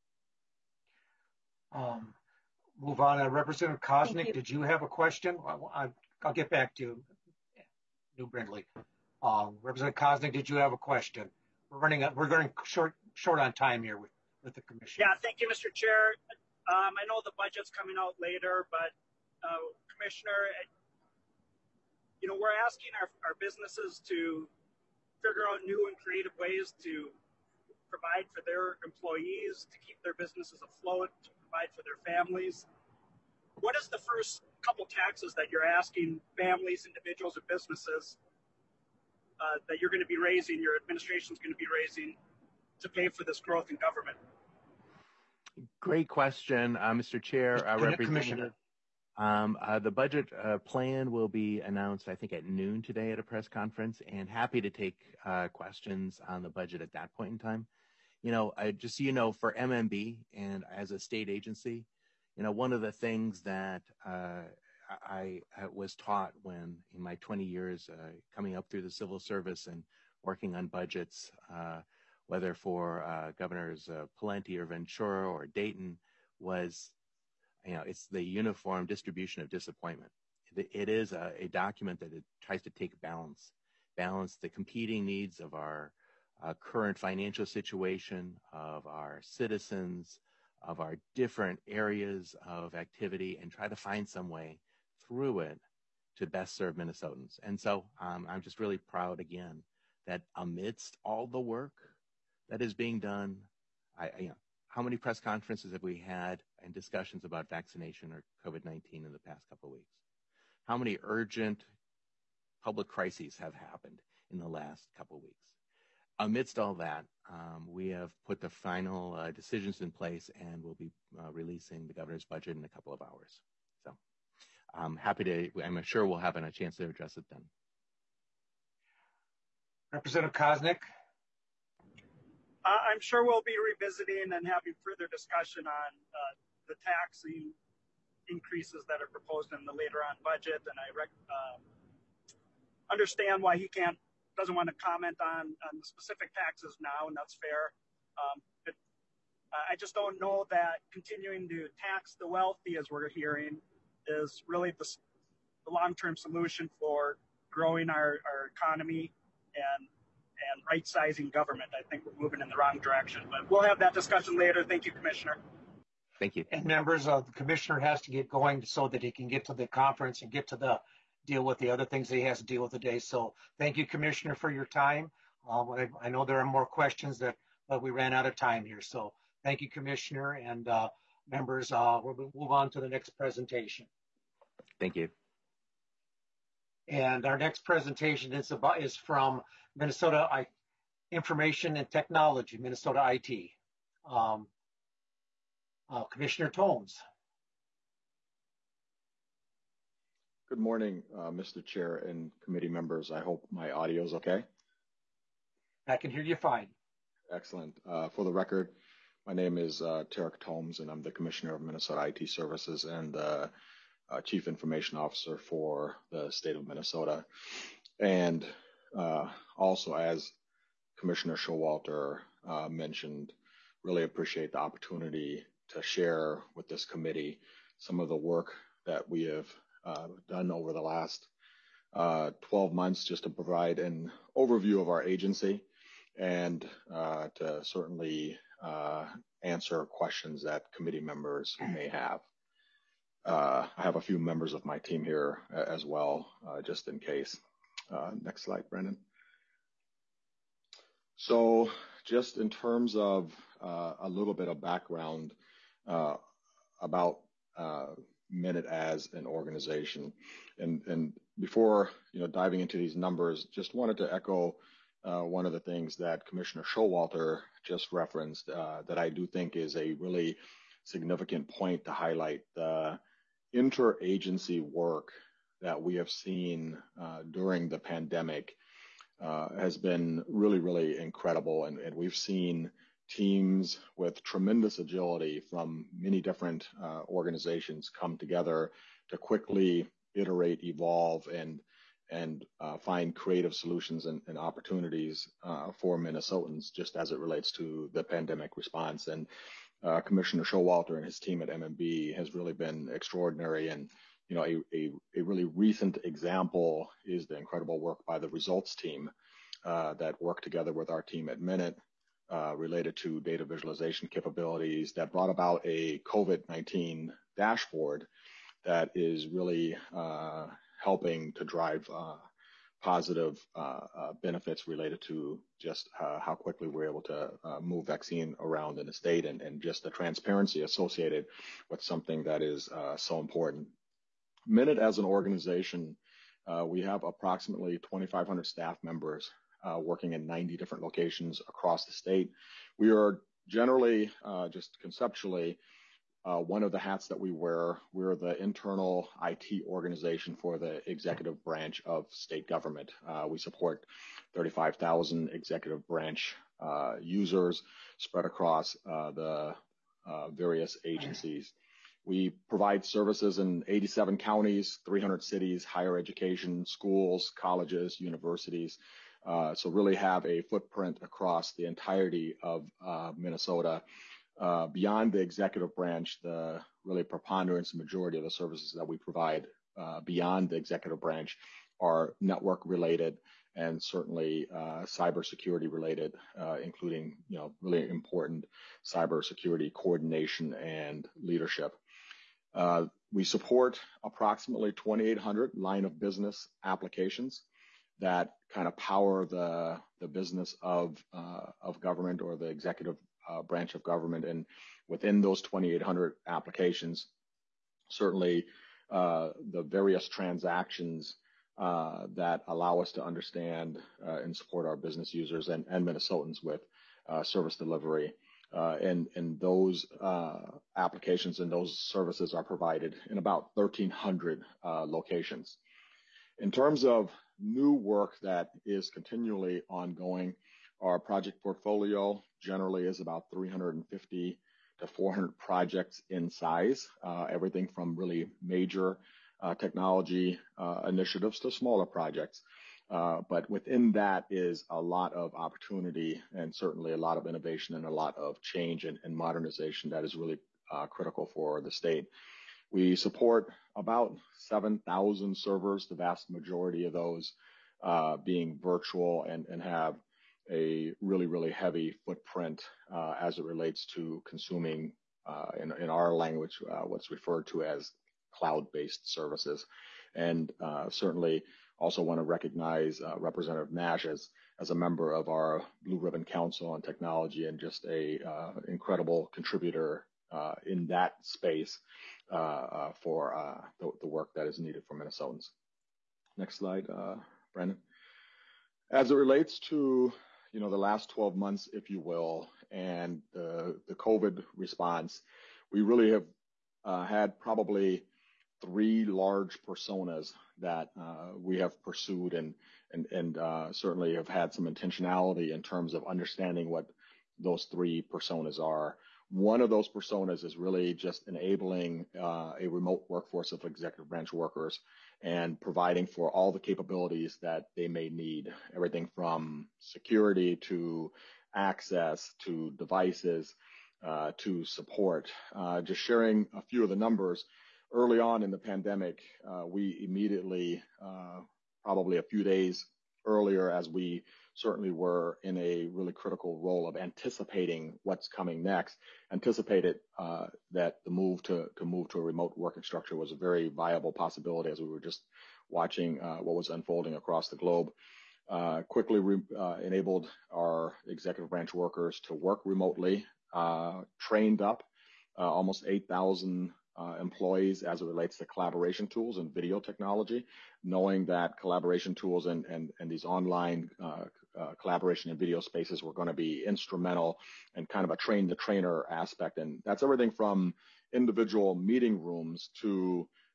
in. Move on. Representative Koznick, did you have a question? I'll get back to you, New Brindley. Representative Koznick, did you have a question? We're going short on time here with the commission. Yeah, thank you, Mr. Chair. I know the budget's coming out later, but Commissioner, we're asking our businesses to figure out new and creative ways to provide for their employees, to keep their businesses afloat, to provide for their families. What is the first couple taxes that you're asking families, individuals, and businesses that you're going to be raising, your administration's going to be raising to pay for this growth in government? Great question, Mr. Chair, Representative. The budget plan will be announced, I think, at noon today at a press conference, and happy to take questions on the budget at that point in time. Just so you know, for MMB and as a state agency, one of the things that I was taught when in my 20 years coming up through the civil service and working on budgets, whether for Governors Pawlenty or Ventura or Dayton, was, it's the uniform distribution of disappointment. It is a document that it tries to take balance the competing needs of our current financial situation, of our citizens, of our different areas of activity, and try to find some way through it to best serve Minnesotans. And so I'm just really proud again that amidst all the work that is being done, how many press conferences have we had and discussions about vaccination or COVID-19 in the past couple of weeks? How many urgent public crises have happened in the last couple of weeks? Amidst all that, we have put the final decisions in place, and we'll be releasing the governor's budget in a couple of hours. So I'm sure we'll have a chance to address it then. Representative Koznick. I'm sure we'll be revisiting and having further discussion on the taxing increases that are proposed in the later on budget, and I understand why he doesn't want to comment on the specific taxes now, and that's fair. But I just don't know that continuing to tax the wealthy, as we're hearing, is really the long-term solution for growing our economy and right-sizing government. I think we're moving in the wrong direction, but we'll have that discussion later. Thank you, Commissioner. Thank you. And members of the commissioner has to get going so that he can get to the conference and get to deal with the other things that he has to deal with today. So thank you, Commissioner, for your time. I know there are more questions but we ran out of time here. So thank you, Commissioner, and members. We'll move on to the next presentation. Thank you. And our next presentation is from Minnesota Information and Technology, Minnesota IT. Commissioner Tomes. Good morning, Mr. Chair and committee members. I hope my audio is okay. I can hear you fine. Excellent. For the record, my name is Tarek Tomes, and I'm the Commissioner of Minnesota IT Services and Chief Information Officer for the state of Minnesota. And also, as Commissioner Showalter mentioned, really appreciate the opportunity to share with this committee some of the work that we have done over the last 12 months, just to provide an overview of our agency and to certainly answer questions that committee members may have. I have a few members of my team here as well, just in case. Next slide, Brendan. So just in terms of a little bit of background about Minute as an organization. And before diving into these numbers, just wanted to echo one of the things that Commissioner Showalter just referenced that I do think is a really significant point to highlight: the interagency work that we have seen during the pandemic has been really, really incredible. And we've seen teams with tremendous agility from many different organizations come together to quickly iterate, evolve, and find creative solutions and opportunities for Minnesotans, just as it relates to the pandemic response. And Commissioner Showalter and his team at MMB has really been extraordinary. And a really recent example is the incredible work by the results team that worked together with our team at Minute related to data visualization capabilities that brought about a COVID-19 dashboard that is really helping to drive positive benefits related to just how quickly we're able to move vaccine around in the state and just the transparency associated with something that is so important. Minute as an organization, we have approximately 2,500 staff members working in 90 different locations across the state. We are generally, just conceptually, one of the hats that we wear, we're the internal IT organization for the executive branch of state government. We support 35,000 executive branch users spread across the various agencies. We provide services in 87 counties, 300 cities, higher education, schools, colleges, universities. So really have a footprint across the entirety of Minnesota. Beyond the executive branch, the really preponderance majority of the services that we provide beyond the executive branch are network related and certainly cybersecurity related, including really important cybersecurity coordination and leadership. We support approximately 2,800 line of business applications that kind of power the business of government or the executive branch of government. And within those 2,800 applications, certainly the various transactions that allow us to understand and support our business users and Minnesotans with service delivery. And those applications and those services are provided in about 1,300 locations. In terms of new work that is continually ongoing, our project portfolio generally is about 350 to 400 projects in size, everything from really major technology initiatives to smaller projects. But within that is a lot of opportunity and certainly a lot of innovation and a lot of change and modernization that is really critical for the state. We support about 7,000 servers, the vast majority of those being virtual and have a really, really heavy footprint as it relates to consuming, in our language, what's referred to as cloud-based services. And certainly also want to recognize Representative Nash as a member of our Blue Ribbon Council on Technology and just a incredible contributor in that space for the work that is needed for Minnesotans. Next slide, Brandon. As it relates to the last 12 months, if you will, and the COVID response, we really have had probably 3 large personas that we have pursued and certainly have had some intentionality in terms of understanding what those 3 personas are. One of those personas is really just enabling a remote workforce of executive branch workers and providing for all the capabilities that they may need, everything from security to access to devices to support. Just sharing a few of the numbers. Early on in the pandemic, we immediately, probably a few days earlier, as we certainly were in a really critical role of anticipating what's coming next, anticipated that the move to a remote working structure was a very viable possibility as we were just watching what was unfolding across the globe. Quickly enabled our executive branch workers to work remotely, trained up almost 8,000 employees as it relates to collaboration tools and video technology, knowing that collaboration tools and these online collaboration and video spaces were going to be instrumental and kind of a train the trainer aspect. And that's everything from individual meeting rooms to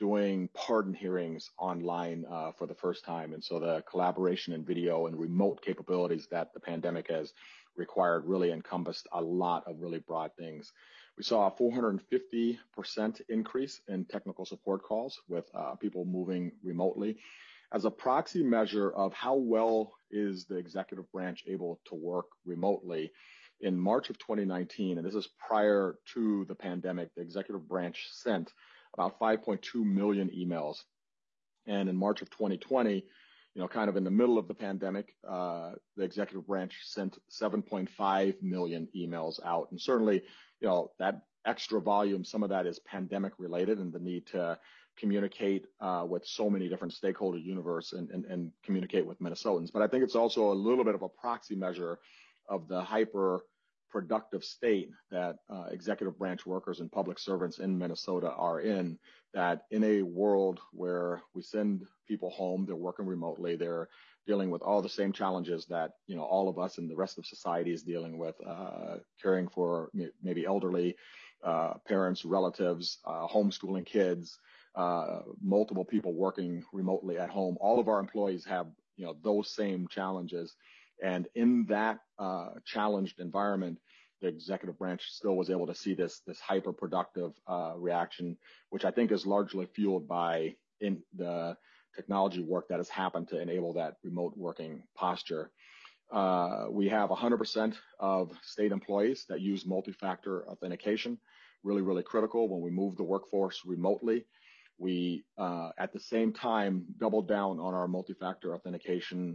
doing pardon hearings online for the first time. And so the collaboration and video and remote capabilities that the pandemic has required really encompassed a lot of really broad things. We saw a 450% increase in technical support calls with people moving remotely. As a proxy measure of how well is the executive branch able to work remotely, in March of 2019, and this is prior to the pandemic, the executive branch sent about 5.2 million emails. And in March of 2020, kind of in the middle of the pandemic, the executive branch sent 7.5 million emails out. And certainly, that extra volume, some of that is pandemic related and the need to communicate with so many different stakeholder universe and communicate with Minnesotans. But I think it's also a little bit of a proxy measure of the hyper productive state that executive branch workers and public servants in Minnesota are in, that in a world where we send people home, they're working remotely, they're dealing with all the same challenges that, all of us and the rest of society is dealing with, caring for maybe elderly parents, relatives, homeschooling kids, multiple people working remotely at home. All of our employees have, those same challenges. And in that challenged environment, the executive branch still was able to see this hyper-productive reaction, which I think is largely fueled by the technology work that has happened to enable that remote working posture. We have 100% of state employees that use multi-factor authentication, really, really critical when we move the workforce remotely. We, at the same time, doubled down on our multi-factor authentication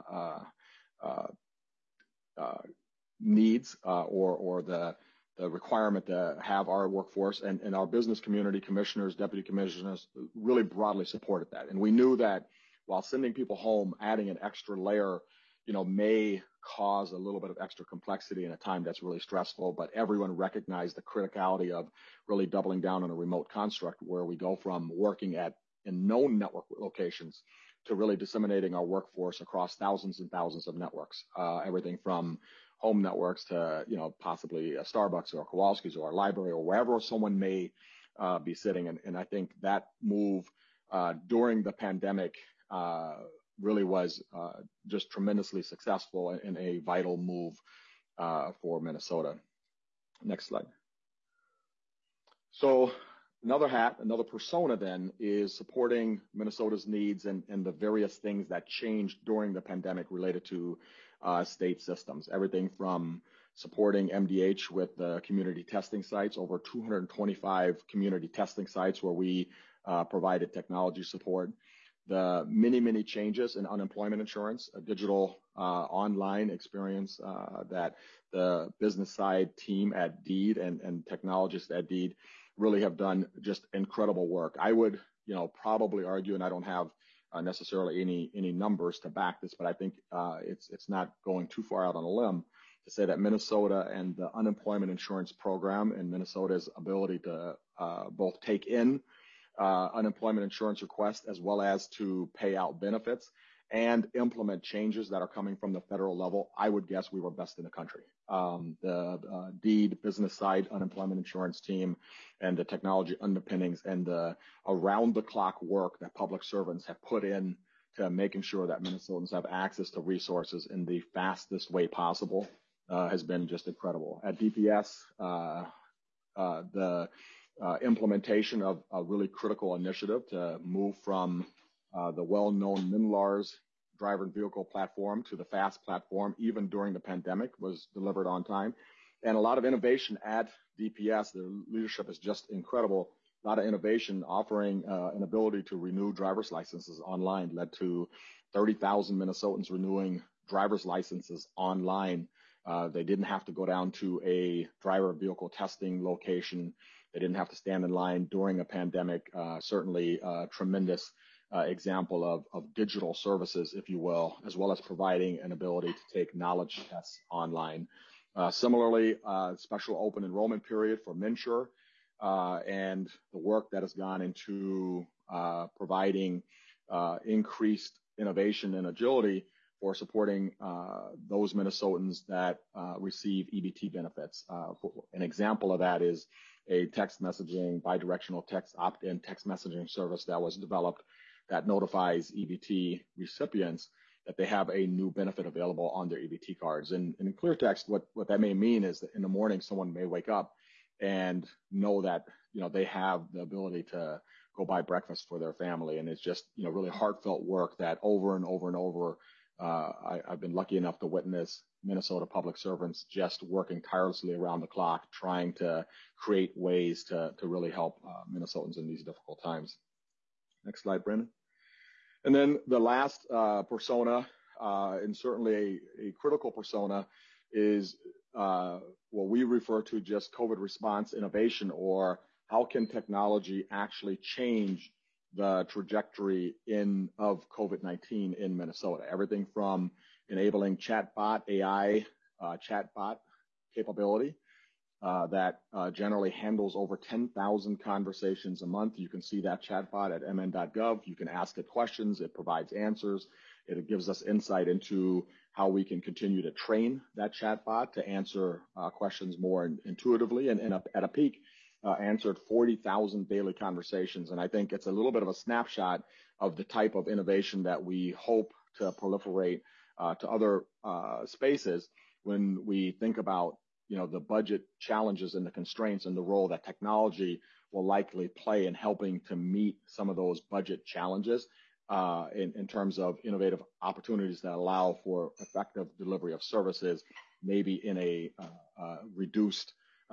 needs or the requirement to have our workforce and our business community commissioners, deputy commissioners really broadly supported that. And we knew that while sending people home, adding an extra layer, may cause a little bit of extra complexity in a time that's really stressful, but everyone recognized the criticality of really doubling down on a remote construct where we go from working in known network locations to really disseminating our workforce across thousands and thousands of networks, everything from home networks to, possibly a Starbucks or a Kowalski's or a library or wherever someone may be sitting. And I think that move during the pandemic really was just tremendously successful and a vital move for Minnesota. Next slide. So another persona then is supporting Minnesota's needs and the various things that changed during the pandemic related to state systems. Everything from supporting MDH with the community testing sites, over 225 community testing sites where we provided technology support. The many changes in unemployment insurance, a digital online experience that the business side team at Deed and technologists at Deed really have done just incredible work. I would, probably argue, and I don't have necessarily any numbers to back this, but I think it's not going too far out on a limb to say that Minnesota and the unemployment insurance program and Minnesota's ability to both take in unemployment insurance requests as well as to pay out benefits and implement changes that are coming from the federal level, I would guess we were best in the country. The Deed business side unemployment insurance team and the technology underpinnings and the around-the-clock work that public servants have put in to making sure that Minnesotans have access to resources in the fastest way possible has been just incredible. At DPS, the implementation of a really critical initiative to move from the well-known MNLARS driver and vehicle platform to the FAST platform, even during the pandemic, was delivered on time. And a lot of innovation at DPS. Their leadership is just incredible. A lot of innovation offering an ability to renew driver's licenses online led to 30,000 Minnesotans renewing driver's licenses online. They didn't have to go down to a driver vehicle testing location. They didn't have to stand in line during a pandemic. Certainly a tremendous example of digital services, if you will, as well as providing an ability to take knowledge tests online. Similarly, special open enrollment period for MNsure and the work that has gone into providing increased innovation and agility for supporting those Minnesotans that receive EBT benefits. An example of that is a text messaging, bidirectional text opt-in text messaging service that was developed that notifies EBT recipients that they have a new benefit available on their EBT cards. And in clear text, what that may mean is that in the morning, someone may wake up and know that, they have the ability to go buy breakfast for their family. And it's just, really heartfelt work that over and over and over, I've been lucky enough to witness Minnesota public servants just working tirelessly around the clock, trying to create ways to really help Minnesotans in these difficult times. Next slide, Brandon. And then the last persona, and certainly a critical persona, is what we refer to just COVID response innovation, or how can technology actually change the trajectory of COVID-19 in Minnesota. Everything from enabling chatbot, AI chatbot capability that generally handles over 10,000 conversations a month. You can see that chatbot at mn.gov. You can ask it questions. It provides answers. It gives us insight into how we can continue to train that chatbot to answer questions more intuitively. And at a peak, answered 40,000 daily conversations. And I think it's a little bit of a snapshot of the type of innovation that we hope to proliferate to other spaces when we think about the budget challenges and the constraints and the role that technology will likely play in helping to meet some of those budget challenges in terms of innovative opportunities that allow for effective delivery of services, maybe in a reduced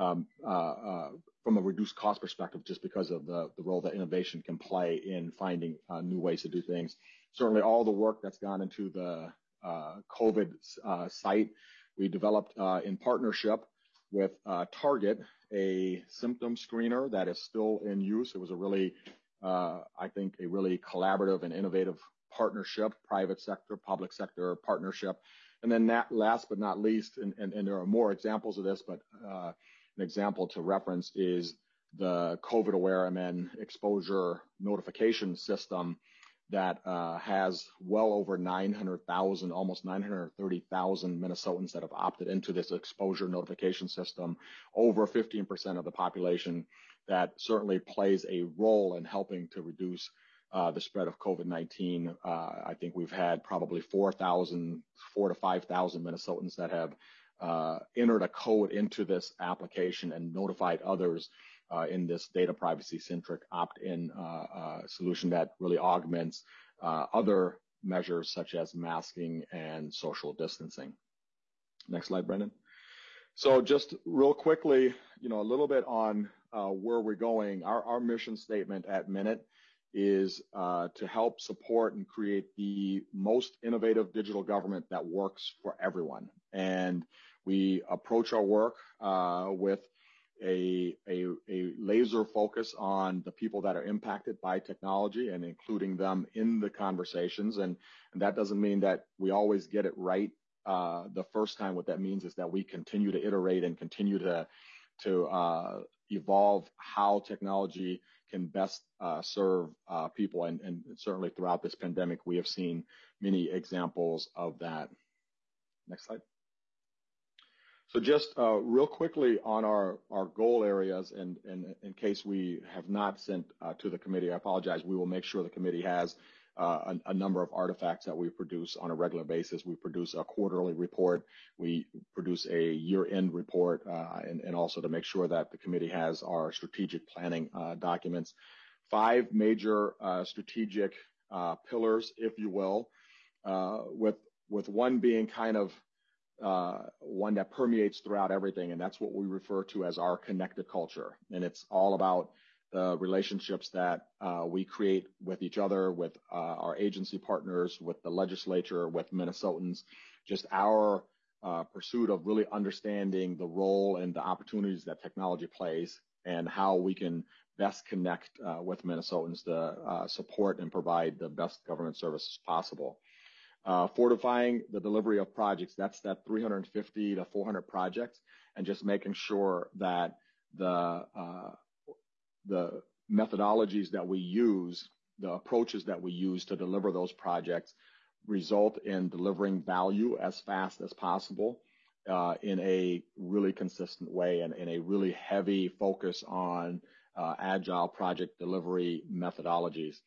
from a reduced cost perspective, just because of the role that innovation can play in finding new ways to do things. Certainly all the work that's gone into the COVID site, we developed in partnership with Target, a symptom screener that is still in use. It was a really, I think, a really collaborative and innovative partnership, private sector, public sector partnership. And then last but not least, and there are more examples of this, but an example to reference is the COVID Aware MN exposure notification system that has well over 900,000, almost 930,000 Minnesotans that have opted into this exposure notification system, over 15% of the population, that certainly plays a role in helping to reduce the spread of COVID-19. I think we've had probably 4,000 to 5,000 Minnesotans that have entered a code into this application and notified others in this data privacy-centric opt-in solution that really augments other measures such as masking and social distancing. Next slide, Brendan. So just real quickly, a little bit on where we're going. Our mission statement at Minute is to help support and create the most innovative digital government that works for everyone. And we approach our work with a laser focus on the people that are impacted by technology and including them in the conversations. And that doesn't mean that we always get it right the first time. What that means is that we continue to iterate and continue to evolve how technology can best serve people. And certainly throughout this pandemic, we have seen many examples of that. Next slide. So just real quickly on our goal areas, and in case we have not sent to the committee, I apologize. We will make sure the committee has a number of artifacts that we produce on a regular basis. We produce a quarterly report. We produce a year-end report, and also to make sure that the committee has our strategic planning documents. 5 major strategic pillars, if you will, with one being kind of one that permeates throughout everything, and that's what we refer to as our connected culture. And it's all about the relationships that we create with each other, with our agency partners, with the legislature, with Minnesotans, just our pursuit of really understanding the role and the opportunities that technology plays and how we can best connect with Minnesotans to support and provide the best government services possible. Fortifying the delivery of projects, that's that 350 to 400 projects, and just making sure that the methodologies that we use, the approaches that we use to deliver those projects result in delivering value as fast as possible in a really consistent way and in a really heavy focus on agile project delivery methodologies.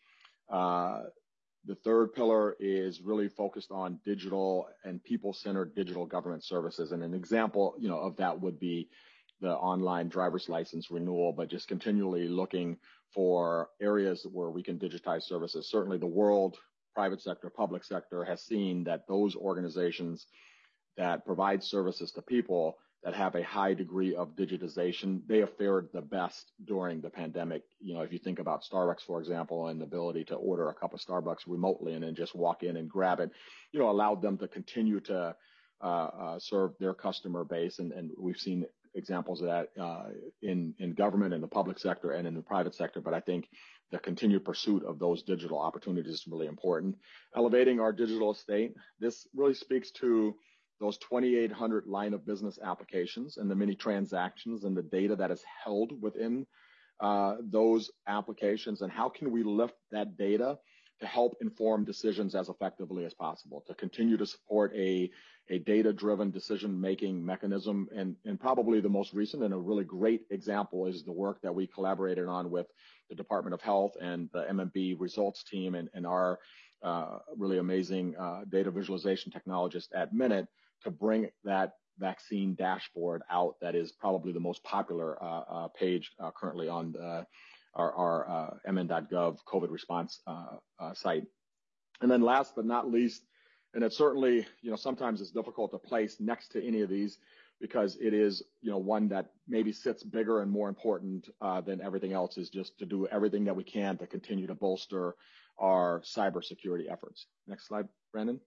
The third pillar is really focused on digital and people-centered digital government services. And an example, of that would be the online driver's license renewal, but just continually looking for areas where we can digitize services. Certainly the world, private sector, public sector has seen that those organizations that provide services to people that have a high degree of digitization, they have fared the best during the pandemic. If you think about Starbucks, for example, and the ability to order a cup of Starbucks remotely and then just walk in and grab it, allowed them to continue to serve their customer base. And we've seen examples of that in government, in the public sector, and in the private sector. But I think the continued pursuit of those digital opportunities is really important. Elevating our digital estate. This really speaks to those 2,800 line of business applications and the many transactions and the data that is held within those applications, and how can we lift that data to help inform decisions as effectively as possible, to continue to support a data-driven decision-making mechanism. And probably the most recent and a really great example is the work that we collaborated on with the Department of Health and the MMB results team and our really amazing data visualization technologist at Minute to bring that vaccine dashboard out. That is probably the most popular page currently on our mn.gov COVID response site. And then last but not least, and it certainly, sometimes it's difficult to place next to any of these because it is, one that maybe sits bigger and more important than everything else, is just to do everything that we can to continue to bolster our cybersecurity efforts. Next slide, Brandon.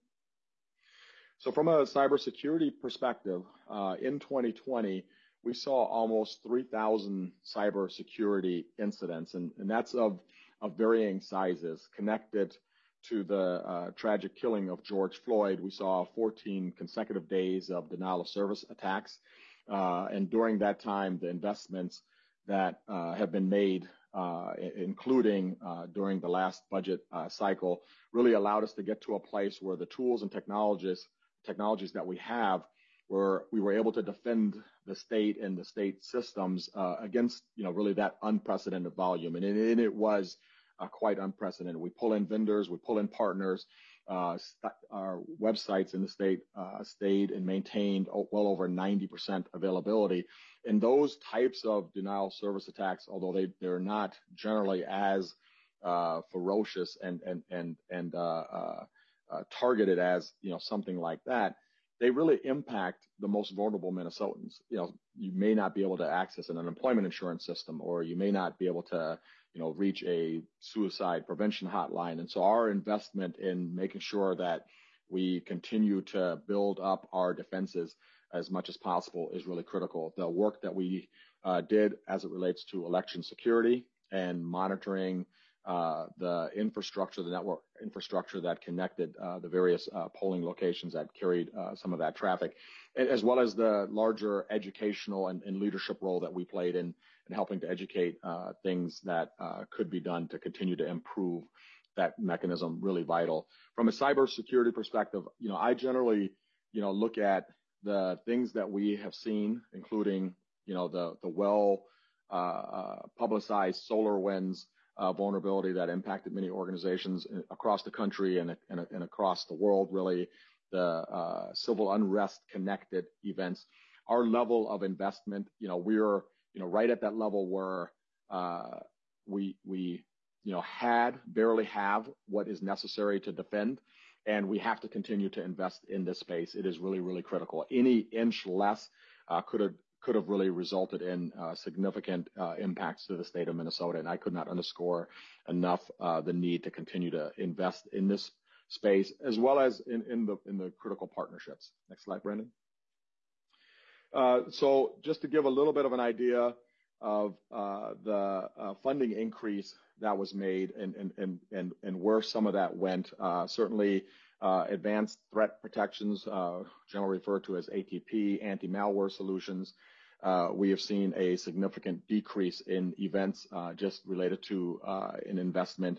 So from a cybersecurity perspective, in 2020, we saw almost 3,000 cybersecurity incidents, and that's of varying sizes. Connected to the tragic killing of George Floyd, we saw 14 consecutive days of denial of service attacks. And during that time, the investments that have been made, including during the last budget cycle, really allowed us to get to a place where the tools and technologies that we have, where we were able to defend the state and the state systems against, really that unprecedented volume. And it was quite unprecedented. We pull in vendors, we pull in partners. Our websites in the state stayed and maintained well over 90% availability. And those types of denial of service attacks, although they're not generally as ferocious and targeted as something like that, they really impact the most vulnerable Minnesotans. You may not be able to access an unemployment insurance system, or you may not be able to reach a suicide prevention hotline. And so our investment in making sure that we continue to build up our defenses as much as possible is really critical. The work that we did as it relates to election security and monitoring the infrastructure, the network infrastructure that connected the various polling locations that carried some of that traffic, as well as the larger educational and leadership role that we played in helping to educate things that could be done to continue to improve that mechanism, really vital. From a cybersecurity perspective, I generally, look at the things that we have seen, including, the well publicized SolarWinds vulnerability that impacted many organizations across the country and across the world, really, the civil unrest connected events. Our level of investment, we're, right at that level where we barely have what is necessary to defend, and we have to continue to invest in this space. It is really, really critical. Any inch less could have really resulted in significant impacts to the state of Minnesota. And I could not underscore enough the need to continue to invest in this space, as well as in the critical partnerships. Next slide, Brandon. So just to give a little bit of an idea of the funding increase that was made and where some of that went, certainly advanced threat protections, generally referred to as ATP, anti-malware solutions. We have seen a significant decrease in events just related to an investment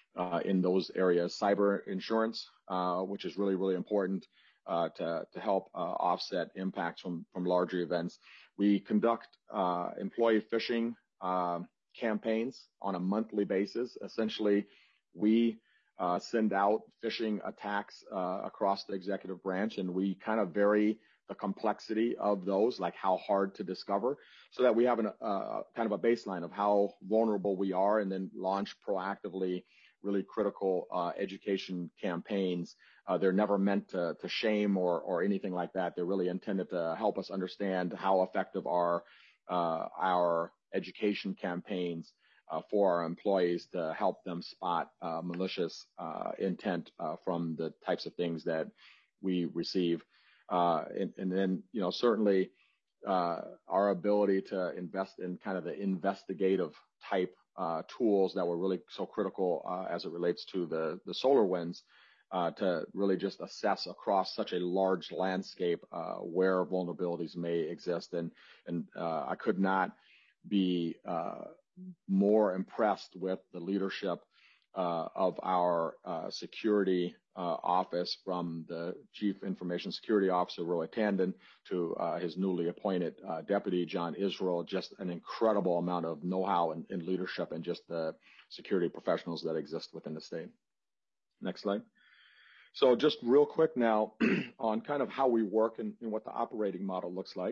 in those areas. Cyber insurance, which is really, really important to help offset impacts from larger events. We conduct employee phishing campaigns on a monthly basis. Essentially, we send out phishing attacks across the executive branch, and we kind of vary the complexity of those, like how hard to discover, so that we have kind of a baseline of how vulnerable we are, and then launch proactively really critical education campaigns. They're never meant to shame or anything like that. They're really intended to help us understand how effective are our education campaigns for our employees to help them spot malicious intent from the types of things that we receive. And then, certainly our ability to invest in kind of the investigative type tools that were really so critical as it relates to the SolarWinds to really just assess across such a large landscape where vulnerabilities may exist. And I could not be more impressed with the leadership of our security office, from the Chief Information Security Officer, Roy Tandon, to his newly appointed Deputy, John Israel. Just an incredible amount of know-how and leadership, and just the security professionals that exist within the state. Next slide. So just real quick now on kind of how we work and what the operating model looks like.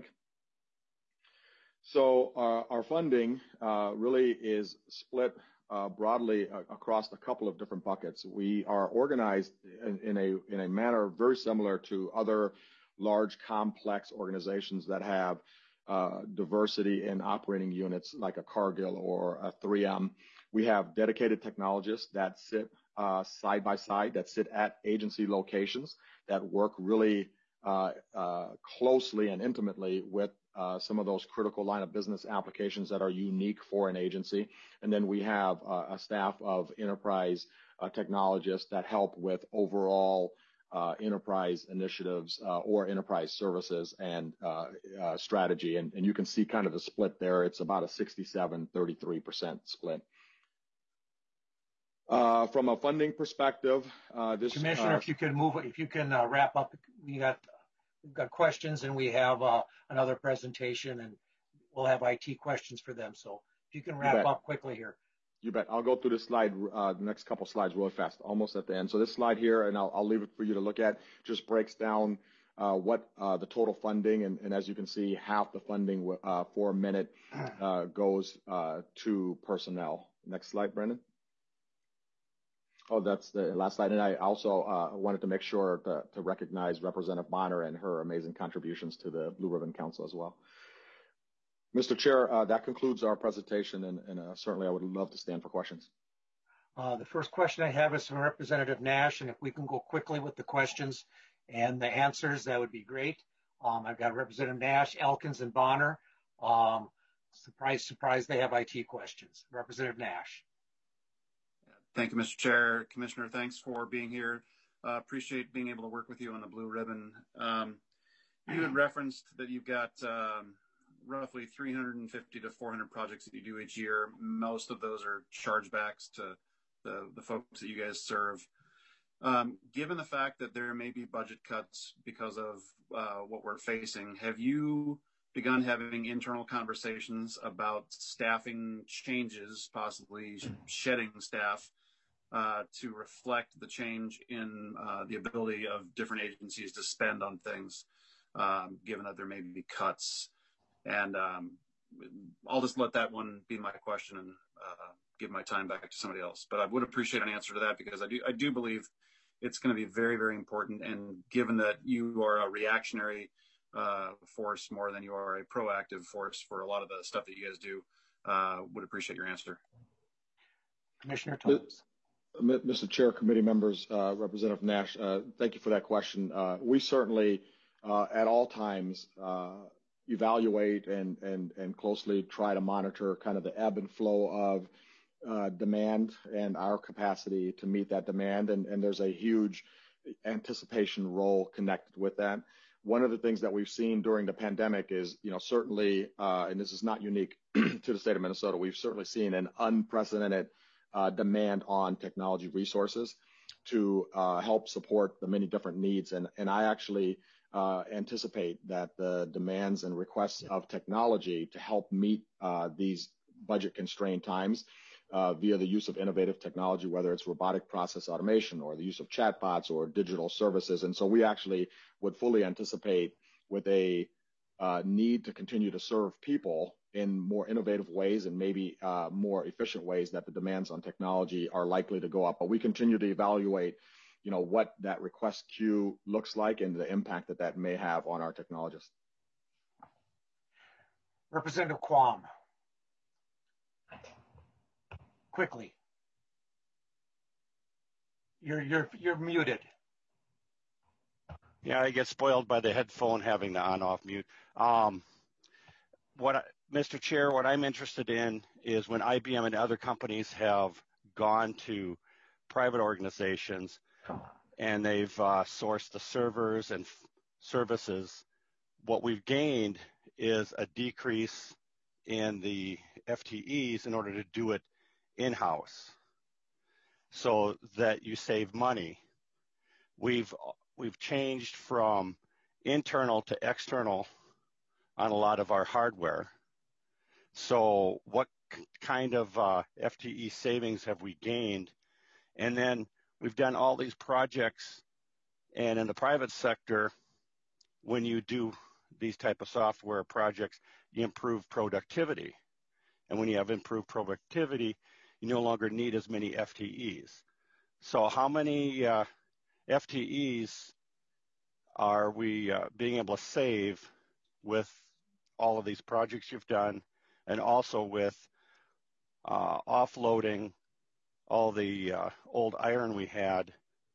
So our funding really is split broadly across a couple of different buckets. We are organized in a manner very similar to other large, complex organizations that have diversity in operating units, like a Cargill or a 3M. We have dedicated technologists that sit side by side, that sit at agency locations, that work really closely and intimately with some of those critical line of business applications that are unique for an agency. And then we have a staff of enterprise technologists that help with overall enterprise initiatives or enterprise services and strategy. And you can see kind of the split there. It's about a 67-33% split. From a funding perspective, this Commissioner, if you can wrap up. We've got questions, and we have another presentation, and we'll have IT questions for them. So if you can wrap up quickly here. You bet. I'll go through this slide, the next couple slides really fast, almost at the end. So this slide here, and I'll leave it for you to look at, just breaks down what the total funding, and as you can see, half the funding for a minute goes to personnel. Next slide, Brendan. Oh, that's the last slide. And I also wanted to make sure to recognize Representative Bonner and her amazing contributions to the Blue Ribbon Council as well. Mr. Chair, that concludes our presentation, and certainly I would love to stand for questions. The first question I have is from Representative Nash, and if we can go quickly with the questions and the answers, that would be great. I've got Representative Nash, Elkins, and Bonner. Surprise, they have IT questions. Representative Nash. Thank you, Mr. Chair. Commissioner, thanks for being here. Appreciate being able to work with you on the Blue Ribbon. You had referenced that you've got roughly 350 to 400 projects that you do each year. Most of those are chargebacks to the folks that you guys serve. Given the fact that there may be budget cuts because of what we're facing, have you begun having internal conversations about staffing changes, possibly shedding staff, to reflect the change in the ability of different agencies to spend on things, given that there may be cuts? And I'll just let that one be my question and give my time back to somebody else. But I would appreciate an answer to that, because I do believe it's going to be very, very important. And given that you are a reactionary force more than you are a proactive force for a lot of the stuff that you guys do, would appreciate your answer. Commissioner Thomas. Mr. Chair, committee members, Representative Nash, thank you for that question. We certainly, at all times, evaluate and closely try to monitor kind of the ebb and flow of demand and our capacity to meet that demand. And there's a huge anticipation role connected with that. One of the things that we've seen during the pandemic is, certainly, and this is not unique to the state of Minnesota, we've certainly seen an unprecedented demand on technology resources to help support the many different needs. And I actually anticipate that the demands and requests of technology to help meet these budget constrained times via the use of innovative technology, whether it's robotic process automation or the use of chatbots or digital services. And so we actually would fully anticipate with a need to continue to serve people in more innovative ways and maybe more efficient ways that the demands on technology are likely to go up. But we continue to evaluate, what that request queue looks like and the impact that that may have on our technologists. Representative Quam. Quickly. You're muted. Yeah, I get spoiled by the headphone having the on-off mute. Mr. Chair, what I'm interested in is when IBM and other companies have gone to private organizations and they've sourced the servers and services, what we've gained is a decrease in the FTEs in order to do it in-house so that you save money. We've changed from internal to external on a lot of our hardware. So what kind of FTE savings have we gained? And then we've done all these projects, and in the private sector, when you do these type of software projects, you improve productivity. And when you have improved productivity, you no longer need as many FTEs. So how many FTEs are we being able to save with all of these projects you've done, and also with offloading all the old iron we had?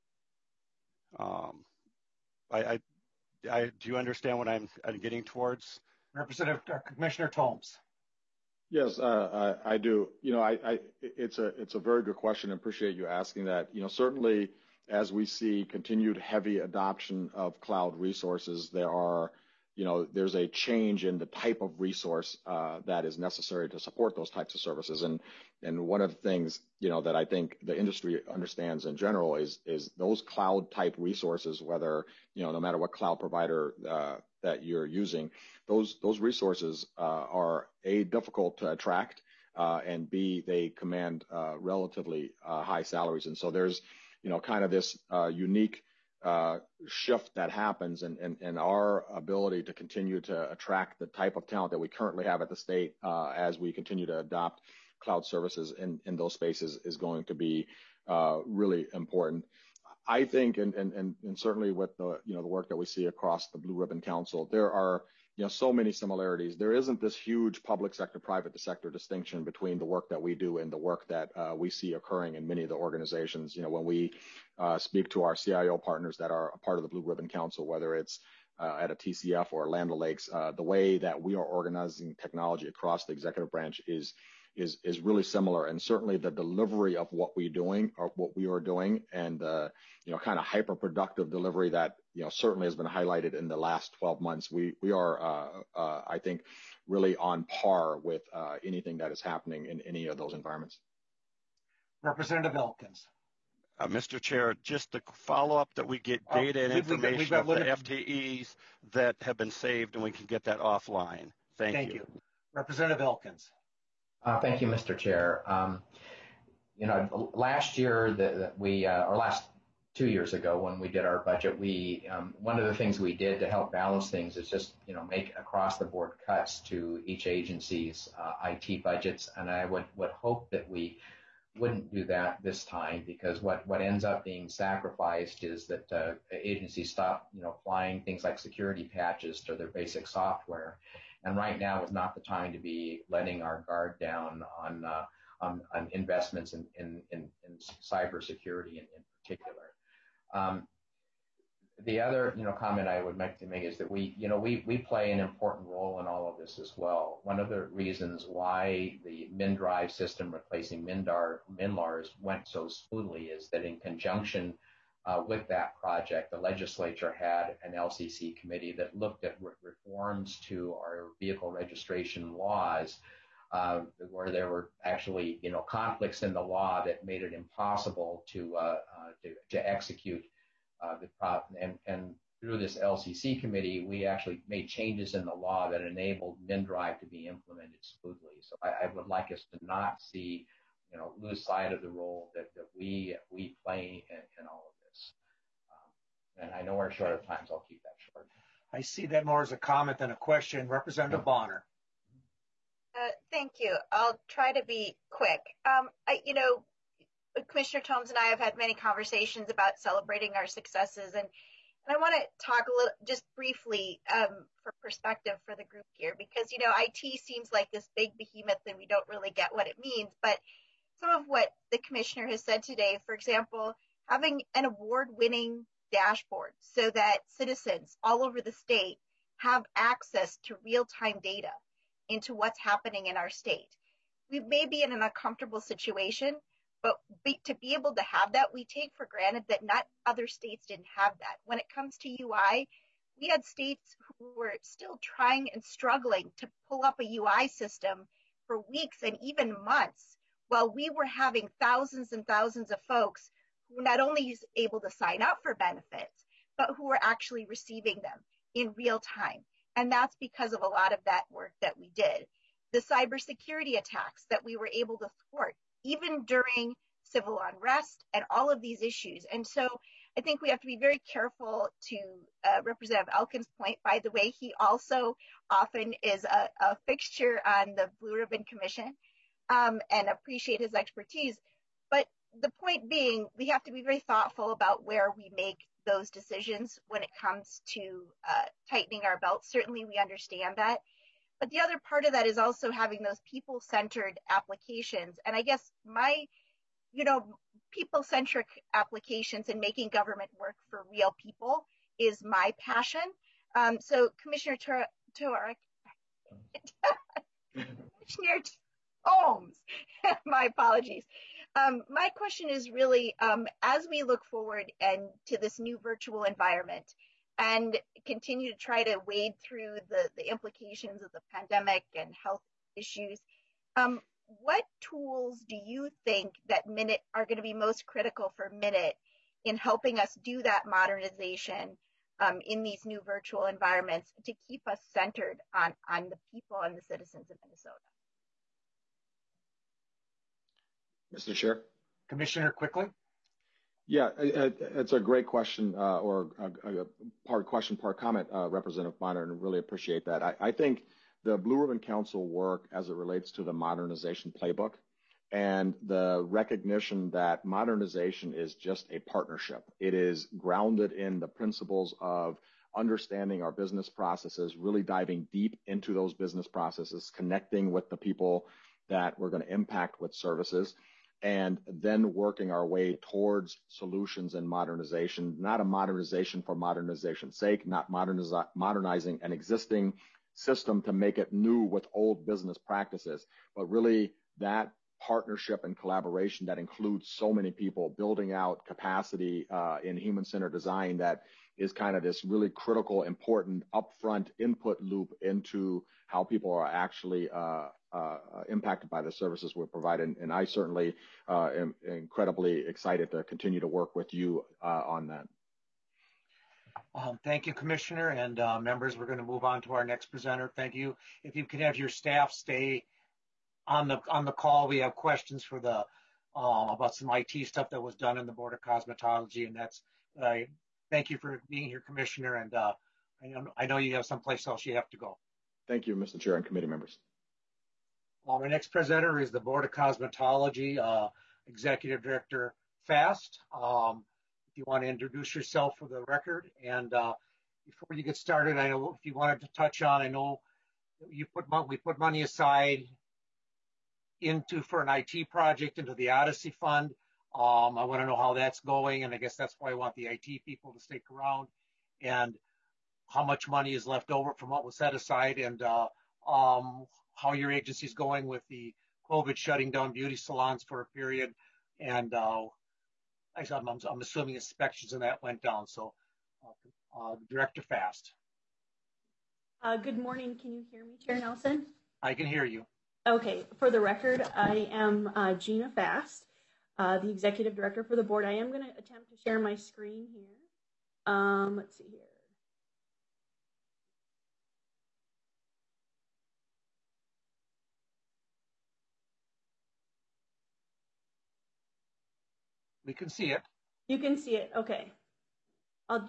Do you understand what I'm getting towards? Representative Commissioner Tolmes. Yes, I do. It's a very good question. I appreciate you asking that. Certainly as we see continued heavy adoption of cloud resources, there's a change in the type of resource that is necessary to support those types of services. And one of the things, that I think the industry understands in general is those cloud type resources, whether, no matter what cloud provider that you're using, those resources are A, difficult to attract, and B, they command relatively high salaries. And so there's, kind of this unique shift that happens, and our ability to continue to attract the type of talent that we currently have at the state as we continue to adopt cloud services in those spaces is going to be really important. I think, and certainly with the the work that we see across the Blue Ribbon Council, there are so many similarities. There isn't this huge public sector, private sector distinction between the work that we do and the work that we see occurring in many of the organizations. When we speak to our CIO partners that are a part of the Blue Ribbon Council, whether it's at a TCF or Land O'Lakes, the way that we are organizing technology across the executive branch is really similar. And certainly the delivery of what we are doing, and kind of hyper productive delivery that certainly has been highlighted in the last 12 months. We are I think really on par with anything that is happening in any of those environments. Representative Elkins. Mr. Chair, just to follow up that we get data and information of the FTEs that have been saved, and we can get that offline. Thank you. Representative Elkins. Thank you, Mr. Chair. Last year or last 2 years ago when we did our budget, one of the things we did to help balance things is just make across the board cuts to each agency's IT budgets, and I would hope that we wouldn't do that this time, because what ends up being sacrificed is that agencies stop applying things like security patches to their basic software. And right now is not the time to be letting our guard down on investments in cybersecurity in particular. The other comment I would like to make is that we play an important role in all of this as well. One of the reasons why the MnDrive system replacing MNLARS went so smoothly is that in conjunction with that project, the legislature had an LCC committee that looked at reforms to our vehicle registration laws where there were actually, conflicts in the law that made it impossible to execute and through this LCC committee, we actually made changes in the law that enabled MnDRIVE to be implemented smoothly. So I would like us to not see, lose sight of the role that we play in all of this. And I know we're short of time, so I'll keep that short. I see that more as a comment than a question. Representative Bonner. Thank you. I'll try to be quick. Commissioner Thoms and I have had many conversations about celebrating our successes, and I want to talk a little, just briefly, for perspective for the group here, because, IT seems like this big behemoth and we don't really get what it means. But some of what the commissioner has said today, for example, having an award-winning dashboard so that citizens all over the state have access to real-time data into what's happening in our state. We may be in an uncomfortable situation, but to be able to have that, we take for granted that not other states didn't have that. When it comes to UI, we had states who were still trying and struggling to pull up a UI system for weeks and even months, while we were having thousands and thousands of folks who were not only able to sign up for benefits, but who were actually receiving them in real time. And that's because of a lot of that work that we did. The cybersecurity attacks that we were able to thwart, even during civil unrest and all of these issues. And so I think we have to be very careful to Representative Elkins' point. By the way, he also often is a fixture on the Blue Ribbon Commission, and appreciate his expertise. But the point being, we have to be very thoughtful about where we make those decisions when it comes to tightening our belts. Certainly we understand that. But the other part of that is also having those people-centered applications. And I guess my, people-centric applications and making government work for real people is my passion. So Commissioner Commissioner Thoms, my apologies. My question is really, as we look forward and to this new virtual environment and continue to try to wade through the implications of the pandemic and health issues, what tools do you think that Minute are going to be most critical for Minute in helping us do that modernization in these new virtual environments to keep us centered on the people and the citizens of Minnesota? Mr. Chair. Commissioner, quickly. Yeah, it's a great question, or a part question, part comment, Representative Bonner, and really appreciate that. I think the Blue Ribbon Council work as it relates to the modernization playbook and the recognition that modernization is just a partnership. It is grounded in the principles of understanding our business processes, really diving deep into those business processes, connecting with the people that we're going to impact with services, and then working our way towards solutions and modernization, not a modernization for modernization's sake, not modernizing an existing system to make it new with old business practices, but really that partnership and collaboration that includes so many people, building out capacity in human-centered design that is kind of this really critical, important upfront input loop into how people are actually impacted by the services we're providing. And I certainly am incredibly excited to continue to work with you on that. Thank you, Commissioner, and members. We're going to move on to our next presenter. Thank you. If you could have your staff stay on the call, we have questions for the about some IT stuff that was done in the Board of Cosmetology, and that's. Thank you for being here, Commissioner, and I know you have someplace else you have to go. Thank you, Mr. Chair and committee members. Our next presenter is the Board of Cosmetology Executive Director Fast. If you want to introduce yourself for the record, and before you get started, I know if you wanted to touch on, I know we put money aside for an IT project into the Odyssey Fund. I want to know how that's going, and I guess that's why I want the IT people to stick around, and how much money is left over from what was set aside, and how your agency is going with the COVID shutting down beauty salons for a period, and I'm assuming inspections and that went down. So, Director Fast. Good morning. Can you hear me, Chair Nelson? I can hear you. Okay, for the record, I am Gina Fast, the Executive Director for the board. I am going to attempt to share my screen here. Let's see here. We can see it. You can see it. Okay. I'll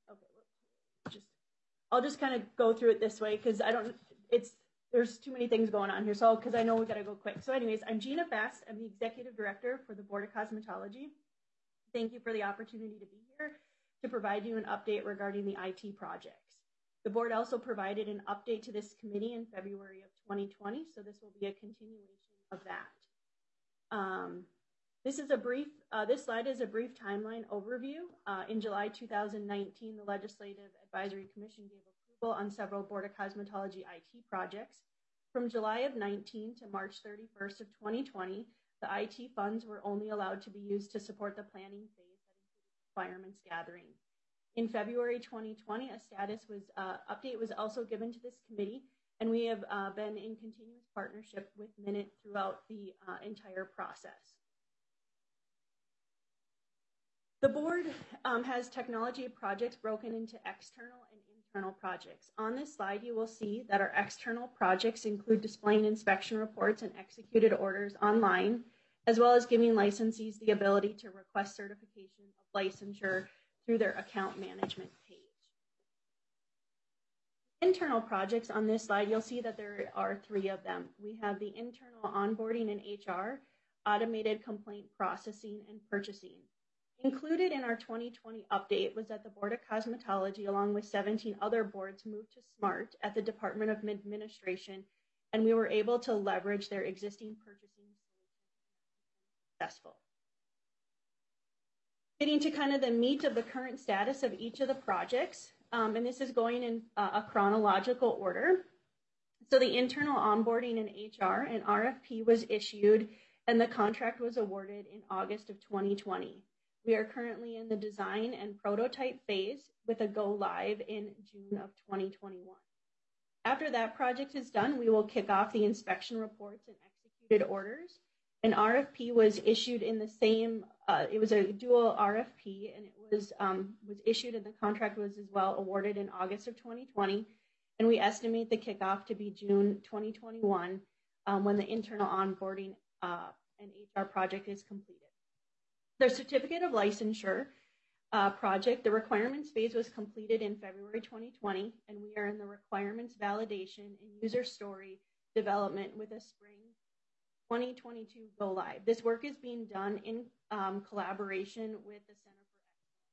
just kind of go through it this way because there's too many things going on here. So because I know we got to go quick. So anyways, I'm Gina Fast. I'm the Executive Director for the Board of Cosmetology. Thank you for the opportunity to be here to provide you an update regarding the IT projects. The board also provided an update to this committee in February of 2020. So this will be a continuation of that. This slide is a brief timeline overview. In July 2019, the Legislative Advisory Commission gave approval on several Board of Cosmetology IT projects. From July of 19 to March 31st of 2020, the IT funds were only allowed to be used to support the planning phase that included requirements gathering. In February 2020, a status update was also given to this committee, and we have been in continuous partnership with Minute throughout the entire process. The board has technology projects broken into external and internal projects. On this slide, you will see that our external projects include displaying inspection reports and executed orders online, as well as giving licensees the ability to request certification of licensure through their account management page. Internal projects on this slide, you'll see that there are 3 of them. We have the internal onboarding and HR, automated complaint processing, and purchasing. Included in our 2020 update was that the Board of Cosmetology, along with 17 other boards, moved to SMART at the Department of Administration, and we were able to leverage their existing purchasing solution. Successful. Getting to kind of the meat of the current status of each of the projects, and this is going in a chronological order. So the internal onboarding and HR, an RFP was issued, and the contract was awarded in August of 2020. We are currently in the design and prototype phase with a go live in June of 2021. After that project is done, we will kick off the inspection reports and executed orders. An RFP was issued in the same, it was a dual RFP, and it was issued, and the contract was as well awarded in August of 2020. And we estimate the kickoff to be June 2021 when the internal onboarding and HR project is completed. The certificate of licensure project, the requirements phase was completed in February 2020, and we are in the requirements validation and user story development with a spring 2022 go live. This work is being done in collaboration with the Center for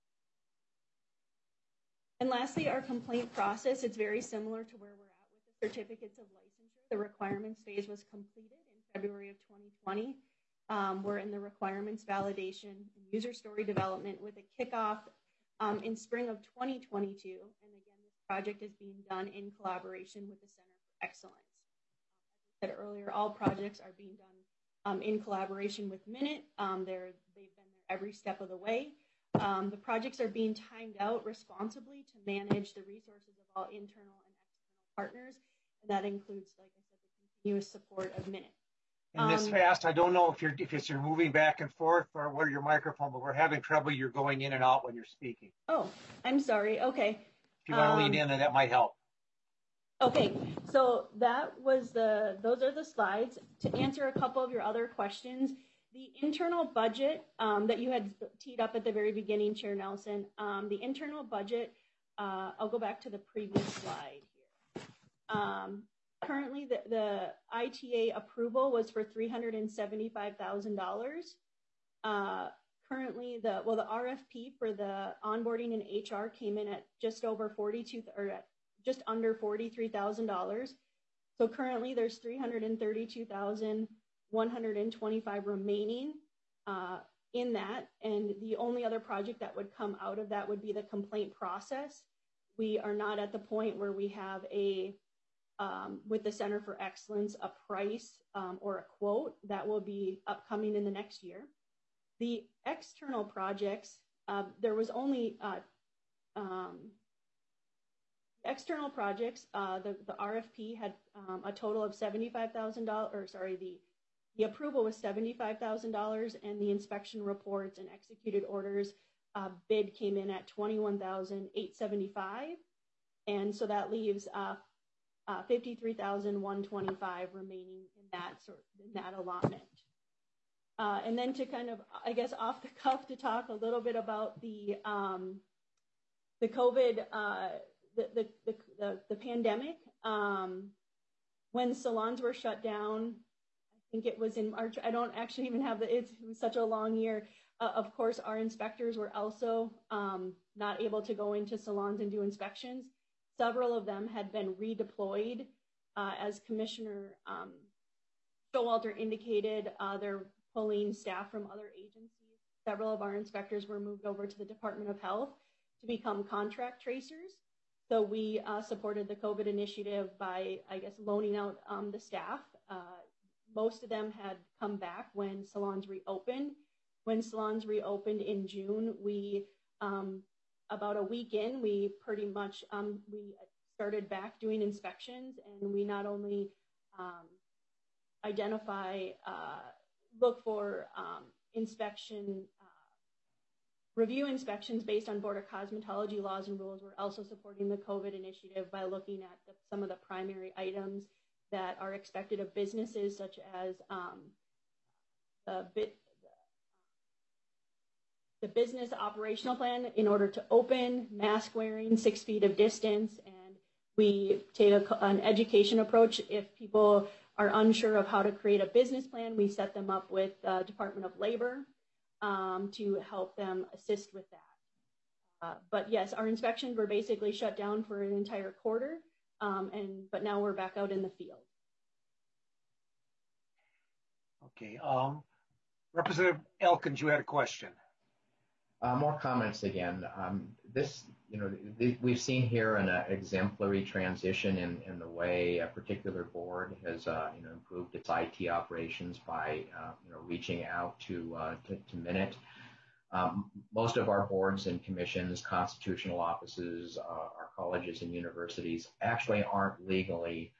Excellence. And lastly, our complaint process, it's very similar to where we're at with the certificates of licensure. The requirements phase was completed in February of 2020. We're in the requirements validation and user story development with a kickoff in spring of 2022. And again, this project is being done in collaboration with the Center for Excellence. As I said earlier, all projects are being done in collaboration with Minute. They've been there every step of the way. The projects are being timed out responsibly to manage the resources of all internal and external partners. And that includes, like I said, the continuous support of Minute. And this Fast, I don't know if you're moving back and forth or where your microphone, but we're having trouble. You're going in and out when you're speaking. Oh, I'm sorry. Okay. If you want to lean in, that might help. Okay, so those are the slides. To answer a couple of your other questions, the internal budget that you had teed up at the very beginning, Chair Nelson, the internal budget, I'll go back to the previous slide here. Currently, the ITA approval was for $375,000. Currently, the RFP for the onboarding and HR came in at just over just under $43,000. So currently, there's $332,125 remaining in that, and the only other project that would come out of that would be the complaint process. We are not at the point where we have with the Center for Excellence, a price or a quote that will be upcoming in the next year. The external projects, there was only external projects, the RFP had a total of $75,000, or sorry, the approval was $75,000, and the inspection reports and executed orders bid came in at $21,875, and so that leaves $53,125 remaining in that allotment. And then to kind of, I guess, off the cuff to talk a little bit about the COVID, the pandemic. When salons were shut down, I think it was in March. I don't actually even have it was such a long year. Of course, our inspectors were also not able to go into salons and do inspections. Several of them had been redeployed. As Commissioner Showalter indicated, they're pulling staff from other agencies. Several of our inspectors were moved over to the Department of Health to become contract tracers. So we supported the COVID initiative by, I guess, loaning out the staff. Most of them had come back when salons reopened. When salons reopened in June, we, about a week in, we pretty much, we started back doing inspections, and we not only look for review inspections based on Board of Cosmetology laws and rules. We're also supporting the COVID initiative by looking at some of the primary items that are expected of businesses, such as the business operational plan in order to open, mask wearing, 6 feet of distance, and we take an education approach. If people are unsure of how to create a business plan, we set them up with the Department of Labor to help them assist with that. But yes, our inspections were basically shut down for an entire quarter, but now we're back out in the field. Okay, Representative Elkins, you had a question. More comments again. We've seen here an exemplary transition in the way a particular board has, improved its IT operations by, reaching out to Minute. Most of our boards and commissions, constitutional offices, our colleges and universities actually aren't legally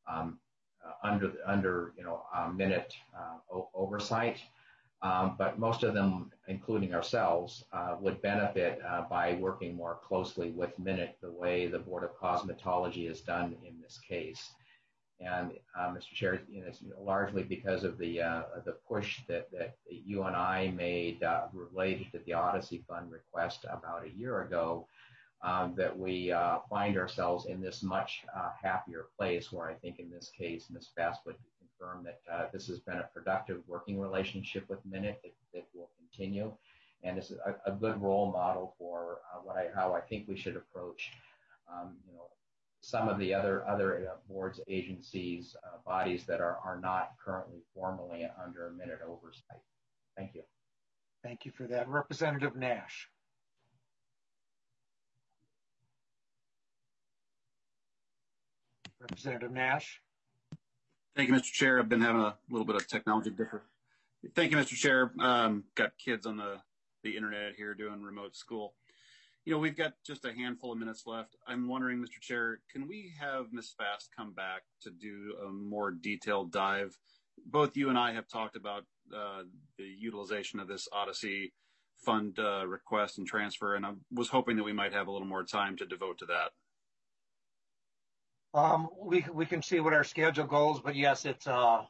under Minute oversight. But most of them, including ourselves, would benefit by working more closely with Minute the way the Board of Cosmetology has done in this case. And Mr. Chair, it's largely because of the push that you and I made related to the Odyssey Fund request about a year ago, that we find ourselves in this much happier place, where I think in this case, Ms. Fast would confirm that this has been a productive working relationship with Minute that will continue. And this is a good role model for how I think we should approach some of the other boards, agencies, bodies that are not currently formally under Minute oversight. Thank you. Thank you for that. Representative Nash. Representative Nash. Thank you, Mr. Chair. I've been having a little bit of technology difference. Thank you, Mr. Chair. Got kids on the internet here doing remote school. We've got just a handful of minutes left. I'm wondering, Mr. Chair, can we have Ms. Fast come back to do a more detailed dive? Both you and I have talked about the utilization of this Odyssey Fund request and transfer, and I was hoping that we might have a little more time to devote to that. We can see what our schedule goes, but yes, it's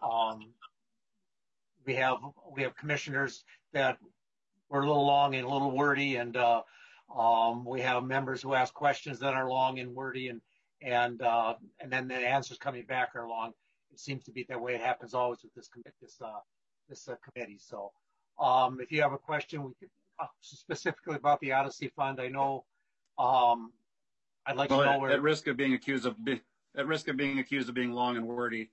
we have commissioners that were a little long and a little wordy, and we have members who ask questions that are long and wordy, and then the answers coming back are long. It seems to be that way. It happens always with this committee. So, if you have a question, we could specifically about the Odyssey Fund. I know. I'd like to know where. At risk of being accused of being long and wordy,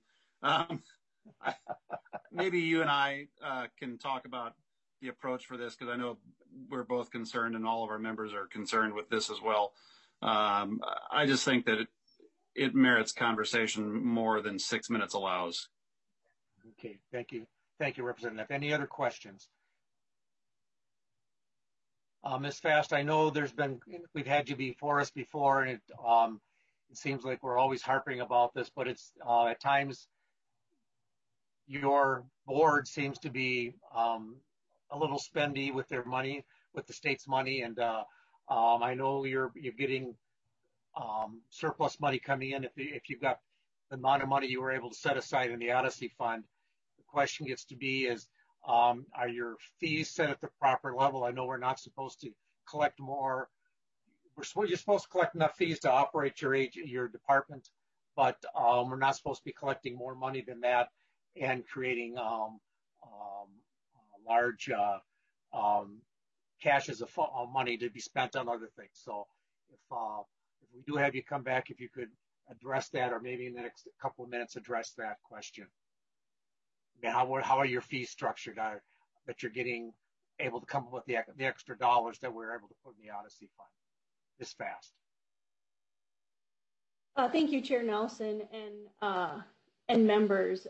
maybe you and I can talk about the approach for this, because I know we're both concerned and all of our members are concerned with this as well. I just think that it merits conversation more than 6 minutes allows. Okay, thank you. Thank you, Representative. Any other questions? Ms. Fast, I know we've had you before us before, and it seems like we're always harping about this, but it's at times your board seems to be a little spendy with their money, with the state's money, and I know you're getting surplus money coming in. If you've got the amount of money you were able to set aside in the Odyssey Fund, the question gets to be is, are your fees set at the proper level? I know we're not supposed to collect more. You're supposed to collect enough fees to operate your department, but we're not supposed to be collecting more money than that and creating large caches of money to be spent on other things. So if we do have you come back, if you could address that, or maybe in the next couple of minutes address that question. I mean, how are your fees structured that you're getting able to come up with the extra dollars that we're able to put in the Odyssey Fund this fast? Thank you, Chair Nelson and members.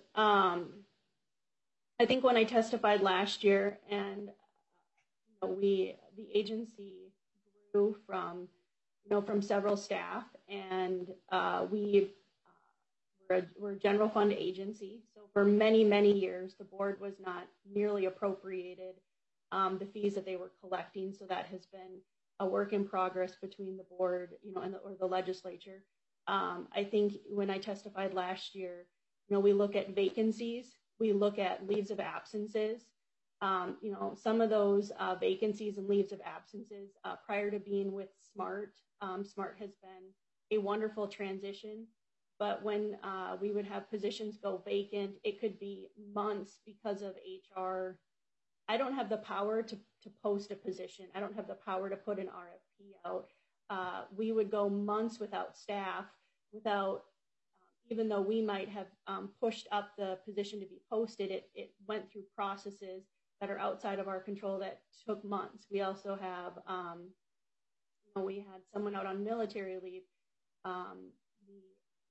I think when I testified last year, and the agency grew from several staff, and we're a general fund agency. So for many, many years, the board was not nearly appropriated the fees that they were collecting. So that has been a work in progress between the board, and the legislature. I think when I testified last year, we look at vacancies, we look at leaves of absences. Some of those vacancies and leaves of absences prior to being with SMART. SMART has been a wonderful transition, but when we would have positions go vacant, it could be months because of HR. I don't have the power to post a position. I don't have the power to put an RFP out. We would go months without staff, even though we might have pushed up the position to be posted, it went through processes that are outside of our control that took months. We also have, we had someone out on military leave, the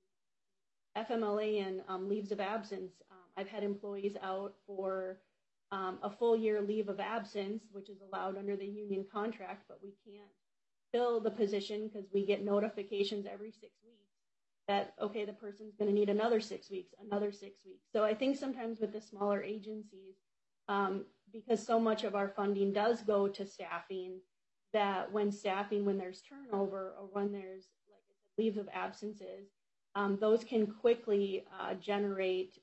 FMLA and leaves of absence. I've had employees out for a full year leave of absence, which is allowed under the union contract, but we can't fill the position because we get notifications every 6 weeks that, okay, the person's going to need another 6 weeks, another 6 weeks. So I think sometimes with the smaller agencies, because so much of our funding does go to staffing, that when there's turnover or when there's, like I said, leaves of absences, those can quickly generate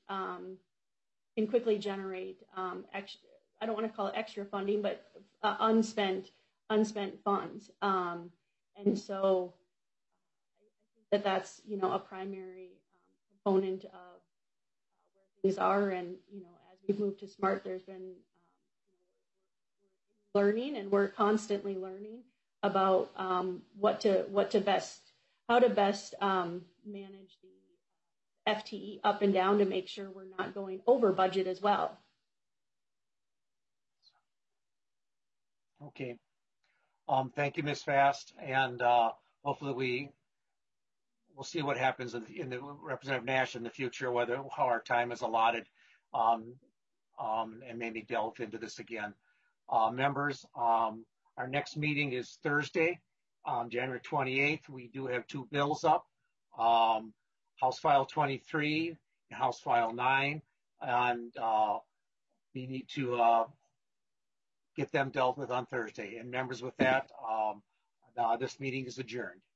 extra, I don't want to call it extra funding, but unspent funds. And so I think that's, a primary component of where things are. And, as we've moved to SMART, there's been learning, and we're constantly learning about how to best manage the FTE up and down to make sure we're not going over budget as well. Okay. Thank you, Ms. Fast, and hopefully we'll see what happens in the Representative Nash in the future, how our time is allotted, and maybe delve into this again. Members, our next meeting is Thursday, January 28th. We do have two bills up, House File 23 and House File 9, and we need to get them dealt with on Thursday. And members, with that, this meeting is adjourned.